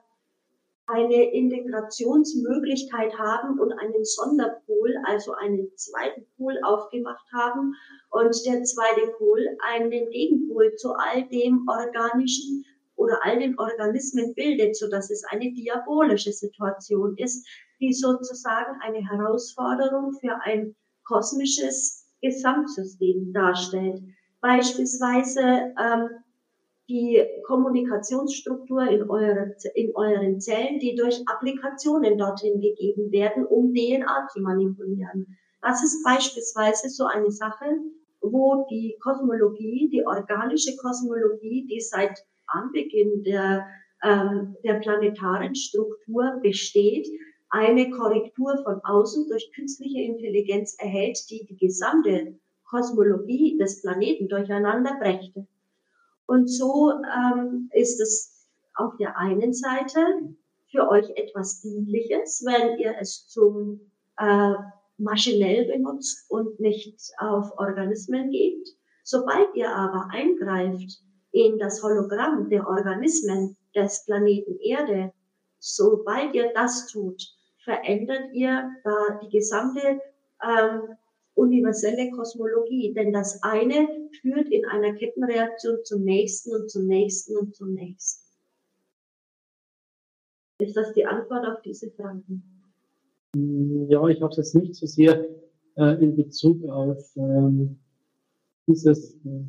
Speaker 1: eine Integrationsmöglichkeit haben und einen Sonderpol, also einen zweiten Pol aufgemacht haben und der zweite Pol einen Gegenpol zu all dem Organischen oder all den Organismen bildet, sodass es eine diabolische Situation ist, die sozusagen eine Herausforderung für ein kosmisches Gesamtsystem darstellt. Beispielsweise ähm, die Kommunikationsstruktur in, eure, in euren Zellen, die durch Applikationen dorthin gegeben werden, um D N A zu manipulieren. Das ist beispielsweise so eine Sache, wo die Kosmologie, die organische Kosmologie, die seit Anbeginn der, ähm, der planetaren Struktur besteht, eine Korrektur von außen durch künstliche Intelligenz erhält, die die gesamte Kosmologie des Planeten durcheinander brächte. Und so ähm, ist es auf der einen Seite für euch etwas Dienliches, wenn ihr es zum äh, maschinell benutzt und nicht auf Organismen gebt. Sobald ihr aber eingreift in das Hologramm der Organismen des Planeten Erde, sobald ihr das tut, verändert ihr da die gesamte ähm, universelle Kosmologie, denn das eine führt in einer Kettenreaktion zum nächsten und zum nächsten und zum nächsten. Ist das die Antwort auf diese Fragen?
Speaker 3: Ja, ich habe es jetzt nicht so sehr äh, in Bezug auf ähm, dieses äh,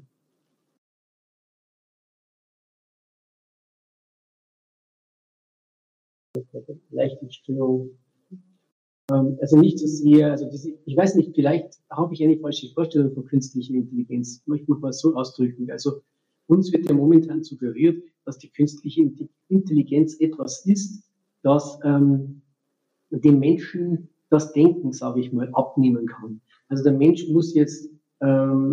Speaker 3: Leichtentstehung. Ähm, also nicht so sehr, also diese, ich weiß nicht, vielleicht habe ich eine falsche Vorstellung von künstlicher Intelligenz. Ich möchte mal so ausdrücken. Also uns wird ja momentan suggeriert, dass die künstliche Intelligenz etwas ist, das ähm, dem Menschen das Denken, sage ich mal, abnehmen kann. Also der Mensch muss jetzt ähm,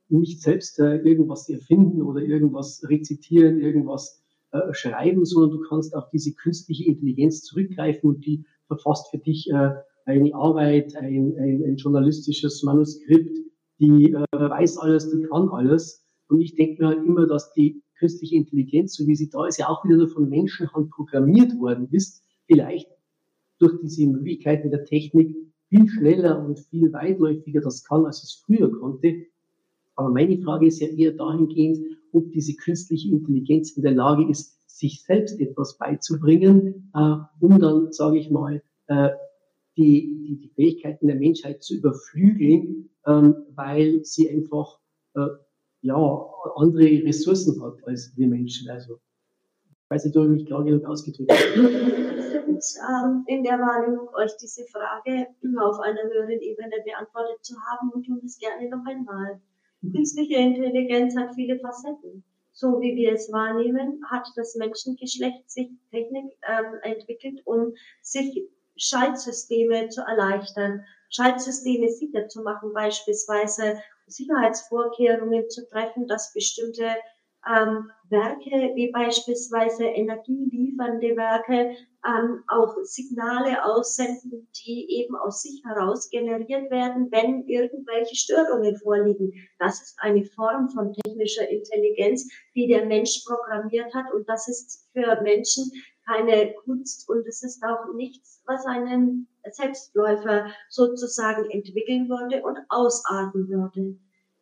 Speaker 3: nicht selbst äh, irgendwas erfinden oder irgendwas rezitieren, irgendwas äh, schreiben, sondern du kannst auf diese künstliche Intelligenz zurückgreifen und die verfasst für dich äh, eine Arbeit, ein, ein, ein journalistisches Manuskript, die äh, weiß alles, die kann alles. Und ich denke mir halt immer, dass die künstliche Intelligenz, so wie sie da ist, ja auch wieder nur von Menschenhand programmiert worden ist, vielleicht durch diese Möglichkeiten der Technik viel schneller und viel weitläufiger das kann, als es früher konnte. Aber meine Frage ist ja eher dahingehend, ob diese künstliche Intelligenz in der Lage ist, sich selbst etwas beizubringen, äh, um dann, sage ich mal, äh, die, die, die Fähigkeiten der Menschheit zu überflügeln, ähm, weil sie einfach äh, ja, andere Ressourcen hat als wir Menschen. Also, ich weiß nicht, ob ich mich klar genug ausgedrückt habe.
Speaker 1: Ähm, in der Wahrnehmung, euch diese Frage auf einer höheren Ebene beantwortet zu haben und tun es gerne noch einmal. Künstliche Intelligenz hat viele Facetten. So wie wir es wahrnehmen, hat das Menschengeschlecht sich Technik ähm, entwickelt, um sich Schaltsysteme zu erleichtern, Schaltsysteme sicher zu machen, beispielsweise Sicherheitsvorkehrungen zu treffen, dass bestimmte ähm, Werke, wie beispielsweise energieliefernde Werke, ähm, auch Signale aussenden, die eben aus sich heraus generiert werden, wenn irgendwelche Störungen vorliegen. Das ist eine Form von technischer Intelligenz, die der Mensch programmiert hat, und das ist für Menschen keine Kunst und es ist auch nichts, was einen Selbstläufer sozusagen entwickeln würde und ausarten würde.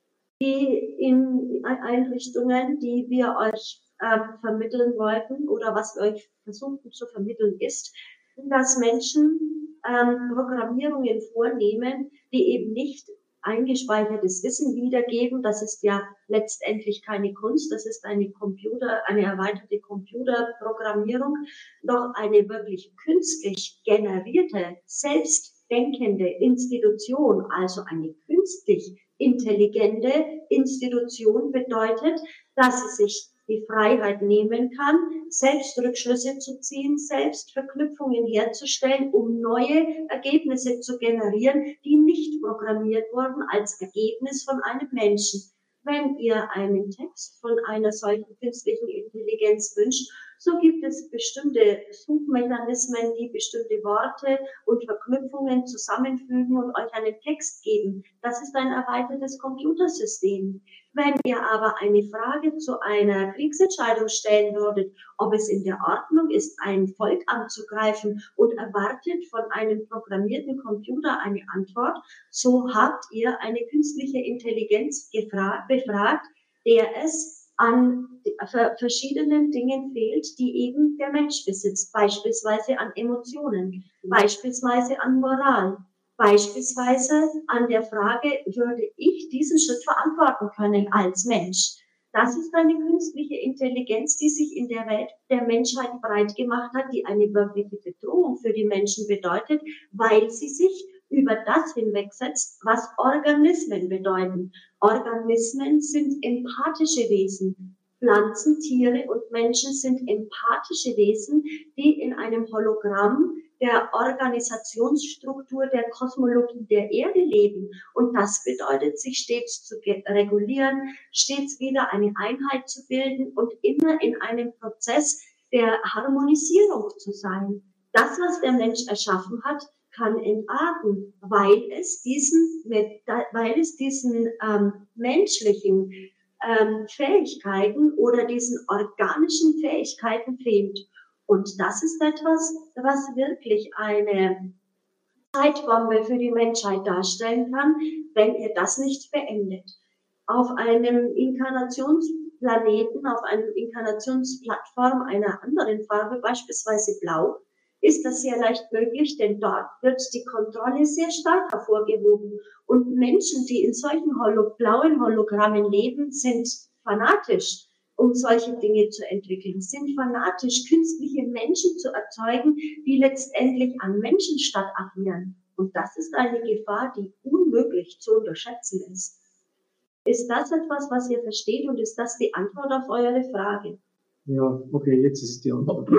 Speaker 1: Die in Einrichtungen, die wir euch ähm, vermitteln wollten oder was wir euch versuchen zu vermitteln, ist, dass Menschen ähm, Programmierungen vornehmen, die eben nicht eingespeichertes Wissen wiedergeben. Das ist ja letztendlich keine Kunst, das ist eine Computer, eine erweiterte Computerprogrammierung, doch eine wirklich künstlich generierte, selbstdenkende Institution, also eine künstlich intelligente Institution bedeutet, dass sie sich die Freiheit nehmen kann, selbst Rückschlüsse zu ziehen, selbst Verknüpfungen herzustellen, um neue Ergebnisse zu generieren, die nicht programmiert wurden als Ergebnis von einem Menschen. Wenn ihr einen Text von einer solchen künstlichen Intelligenz wünscht, so gibt es bestimmte Suchmechanismen, die bestimmte Worte und Verknüpfungen zusammenfügen und euch einen Text geben. Das ist ein erweitertes Computersystem. Wenn ihr aber eine Frage zu einer Kriegsentscheidung stellen würdet, ob es in der Ordnung ist, ein Volk anzugreifen und erwartet von einem programmierten Computer eine Antwort, so habt ihr eine künstliche Intelligenz gefragt, befragt, der es an verschiedenen Dingen fehlt, die eben der Mensch besitzt, beispielsweise an Emotionen, beispielsweise an Moral, beispielsweise an der Frage, würde ich diesen Schritt verantworten können als Mensch? Das ist eine künstliche Intelligenz, die sich in der Welt der Menschheit breit gemacht hat, die eine wirkliche Bedrohung für die Menschen bedeutet, weil sie sich über das hinwegsetzt, was Organismen bedeuten. Organismen sind empathische Wesen. Pflanzen, Tiere und Menschen sind empathische Wesen, die in einem Hologramm der Organisationsstruktur der Kosmologie der Erde leben. Und das bedeutet, sich stets zu regulieren, stets wieder eine Einheit zu bilden und immer in einem Prozess der Harmonisierung zu sein. Das, was der Mensch erschaffen hat, kann entarten, weil es diesen, weil es diesen ähm, menschlichen ähm, Fähigkeiten oder diesen organischen Fähigkeiten fehlt. Und das ist etwas, was wirklich eine Zeitbombe für die Menschheit darstellen kann, wenn ihr das nicht beendet. Auf einem Inkarnationsplaneten, auf einer Inkarnationsplattform einer anderen Farbe, beispielsweise Blau, ist das sehr leicht möglich, denn dort wird die Kontrolle sehr stark hervorgehoben. Und Menschen, die in solchen Holo- blauen Hologrammen leben, sind fanatisch, um solche Dinge zu entwickeln, sind fanatisch, künstliche Menschen zu erzeugen, die letztendlich an Menschen statt agieren. Und das ist eine Gefahr, die unmöglich zu unterschätzen ist. Ist das etwas, was ihr versteht, und ist das die Antwort auf eure Frage?
Speaker 3: Ja, okay, jetzt ist die Antwort.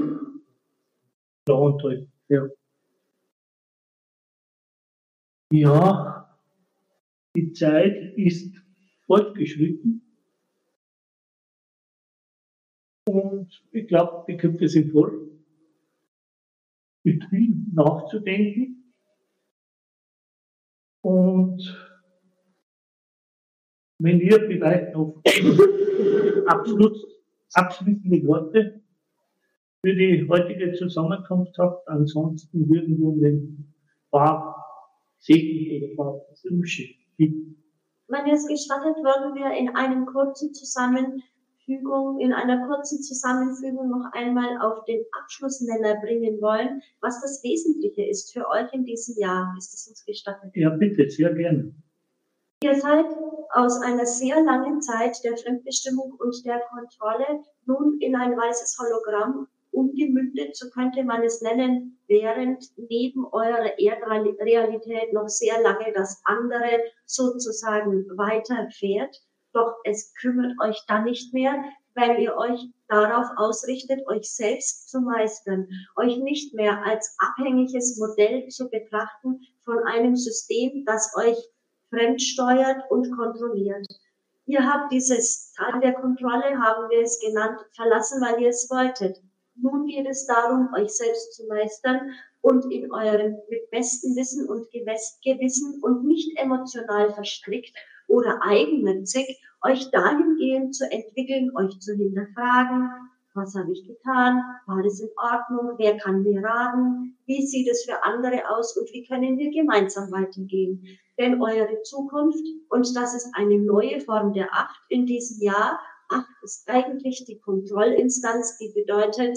Speaker 2: Ja. Ja, die Zeit ist fortgeschritten. Und ich glaube, die Köpfe sind voll, mit viel nachzudenken. Und wenn ihr vielleicht noch Abschluss, abschließende Worte für die heutige Zusammenkunft habt, ansonsten würden wir um den Bar Segen oder Bar Dusche bitten.
Speaker 1: Wenn ihr es gestattet, würden wir in einem kurzen Zusammenfügung, in einer kurzen Zusammenfügung noch einmal auf den Abschlussnenner bringen wollen, was das Wesentliche ist für euch in diesem Jahr. Ist es uns gestattet?
Speaker 2: Ja, bitte, sehr gerne.
Speaker 1: Ihr seid aus einer sehr langen Zeit der Fremdbestimmung und der Kontrolle nun in ein weißes Hologramm umgemündet, so könnte man es nennen, während neben eurer Erdrealität noch sehr lange das andere sozusagen weiterfährt. Doch es kümmert euch dann nicht mehr, weil ihr euch darauf ausrichtet, euch selbst zu meistern, euch nicht mehr als abhängiges Modell zu betrachten von einem System, das euch fremdsteuert und kontrolliert. Ihr habt dieses Tal der Kontrolle, haben wir es genannt, verlassen, weil ihr es wolltet. Nun geht es darum, euch selbst zu meistern und in eurem mit bestem Wissen und Gewissen und nicht emotional verstrickt oder eigennützig, euch dahingehend zu entwickeln, euch zu hinterfragen, was habe ich getan, war es in Ordnung, wer kann mir raten, wie sieht es für andere aus und wie können wir gemeinsam weitergehen. Denn eure Zukunft, und das ist eine neue Form der Acht in diesem Jahr, Acht ist eigentlich die Kontrollinstanz, die bedeutet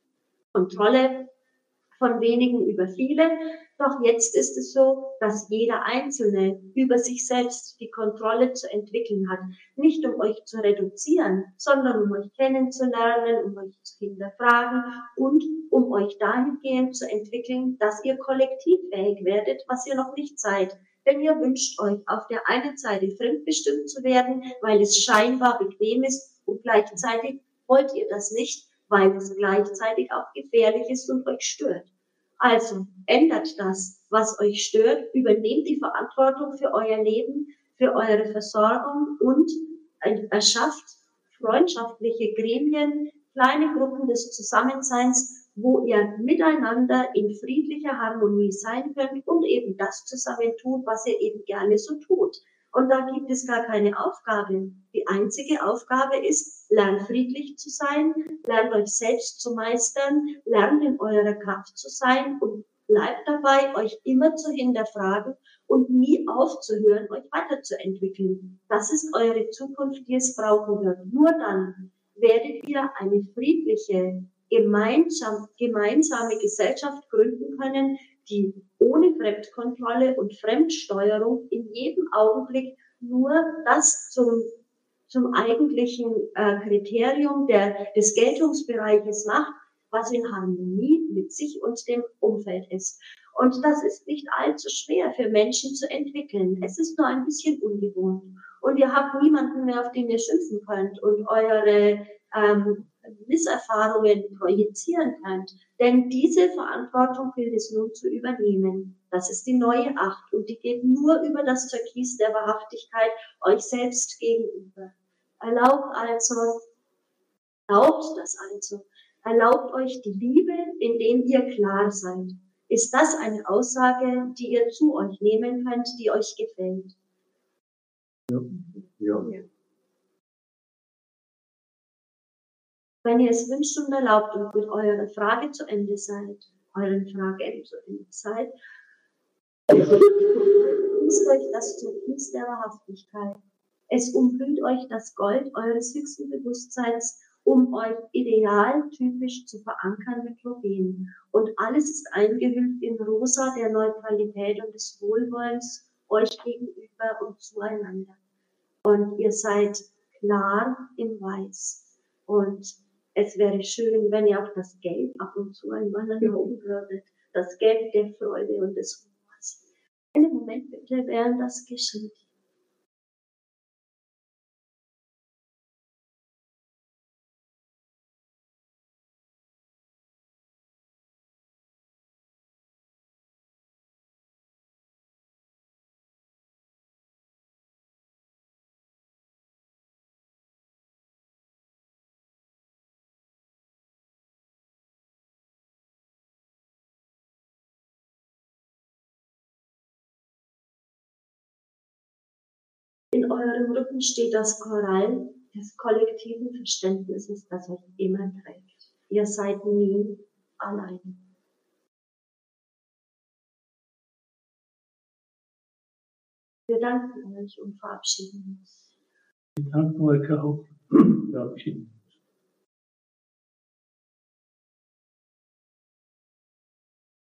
Speaker 1: Kontrolle von wenigen über viele. Doch jetzt ist es so, dass jeder Einzelne über sich selbst die Kontrolle zu entwickeln hat. Nicht um euch zu reduzieren, sondern um euch kennenzulernen, um euch zu hinterfragen und um euch dahingehend zu entwickeln, dass ihr kollektivfähig werdet, was ihr noch nicht seid. Denn ihr wünscht euch auf der einen Seite fremdbestimmt zu werden, weil es scheinbar bequem ist, und gleichzeitig wollt ihr das nicht, weil es gleichzeitig auch gefährlich ist und euch stört. Also ändert das, was euch stört, übernehmt die Verantwortung für euer Leben, für eure Versorgung und erschafft freundschaftliche Gremien, kleine Gruppen des Zusammenseins, wo ihr miteinander in friedlicher Harmonie sein könnt und eben das zusammen tut, was ihr eben gerne so tut. Und da gibt es gar keine Aufgabe. Die einzige Aufgabe ist, lernt friedlich zu sein, lernt euch selbst zu meistern, lernt in eurer Kraft zu sein und bleibt dabei, euch immer zu hinterfragen und nie aufzuhören, euch weiterzuentwickeln. Das ist eure Zukunft, die es brauchen wird. Nur dann werdet ihr eine friedliche, gemeinsam, gemeinsame Gesellschaft gründen können, die ohne Fremdkontrolle und Fremdsteuerung in jedem Augenblick nur das zum, zum eigentlichen äh, Kriterium der, des Geltungsbereiches macht, was in Harmonie mit sich und dem Umfeld ist. Und das ist nicht allzu schwer für Menschen zu entwickeln. Es ist nur ein bisschen ungewohnt. Und ihr habt niemanden mehr, auf den ihr schimpfen könnt und eure ähm, Misserfahrungen projizieren könnt. Denn diese Verantwortung gilt es nun zu übernehmen. Das ist die neue Acht und die geht nur über das Türkis der Wahrhaftigkeit euch selbst gegenüber. Erlaubt also, erlaubt das also, erlaubt euch die Liebe, indem ihr klar seid. Ist das eine Aussage, die ihr zu euch nehmen könnt, die euch gefällt?
Speaker 3: Ja. Ja.
Speaker 5: Ja.
Speaker 1: Wenn ihr es wünscht und erlaubt und mit eurer Frage zu Ende seid, euren Fragen zu Ende seid, ist euch das Türkis der Wahrhaftigkeit. Es umhüllt euch das Gold eures höchsten Bewusstseins, um euch idealtypisch zu verankern mit Rubin. Und alles ist eingehüllt in Rosa der Neutralität und des Wohlwollens euch gegenüber und zueinander. Und ihr seid klar in Weiß. Und es wäre schön, wenn ihr auch das Gelb ab und zu einmal erlauben würdet. Das Gelb der Freude und des Humors. Einen Moment bitte, während das geschieht. In eurem Rücken steht das Korall des kollektiven Verständnisses, das euch immer trägt. Ihr seid nie allein. Wir danken euch und verabschieden uns.
Speaker 2: Wir danken euch auch. Verabschieden.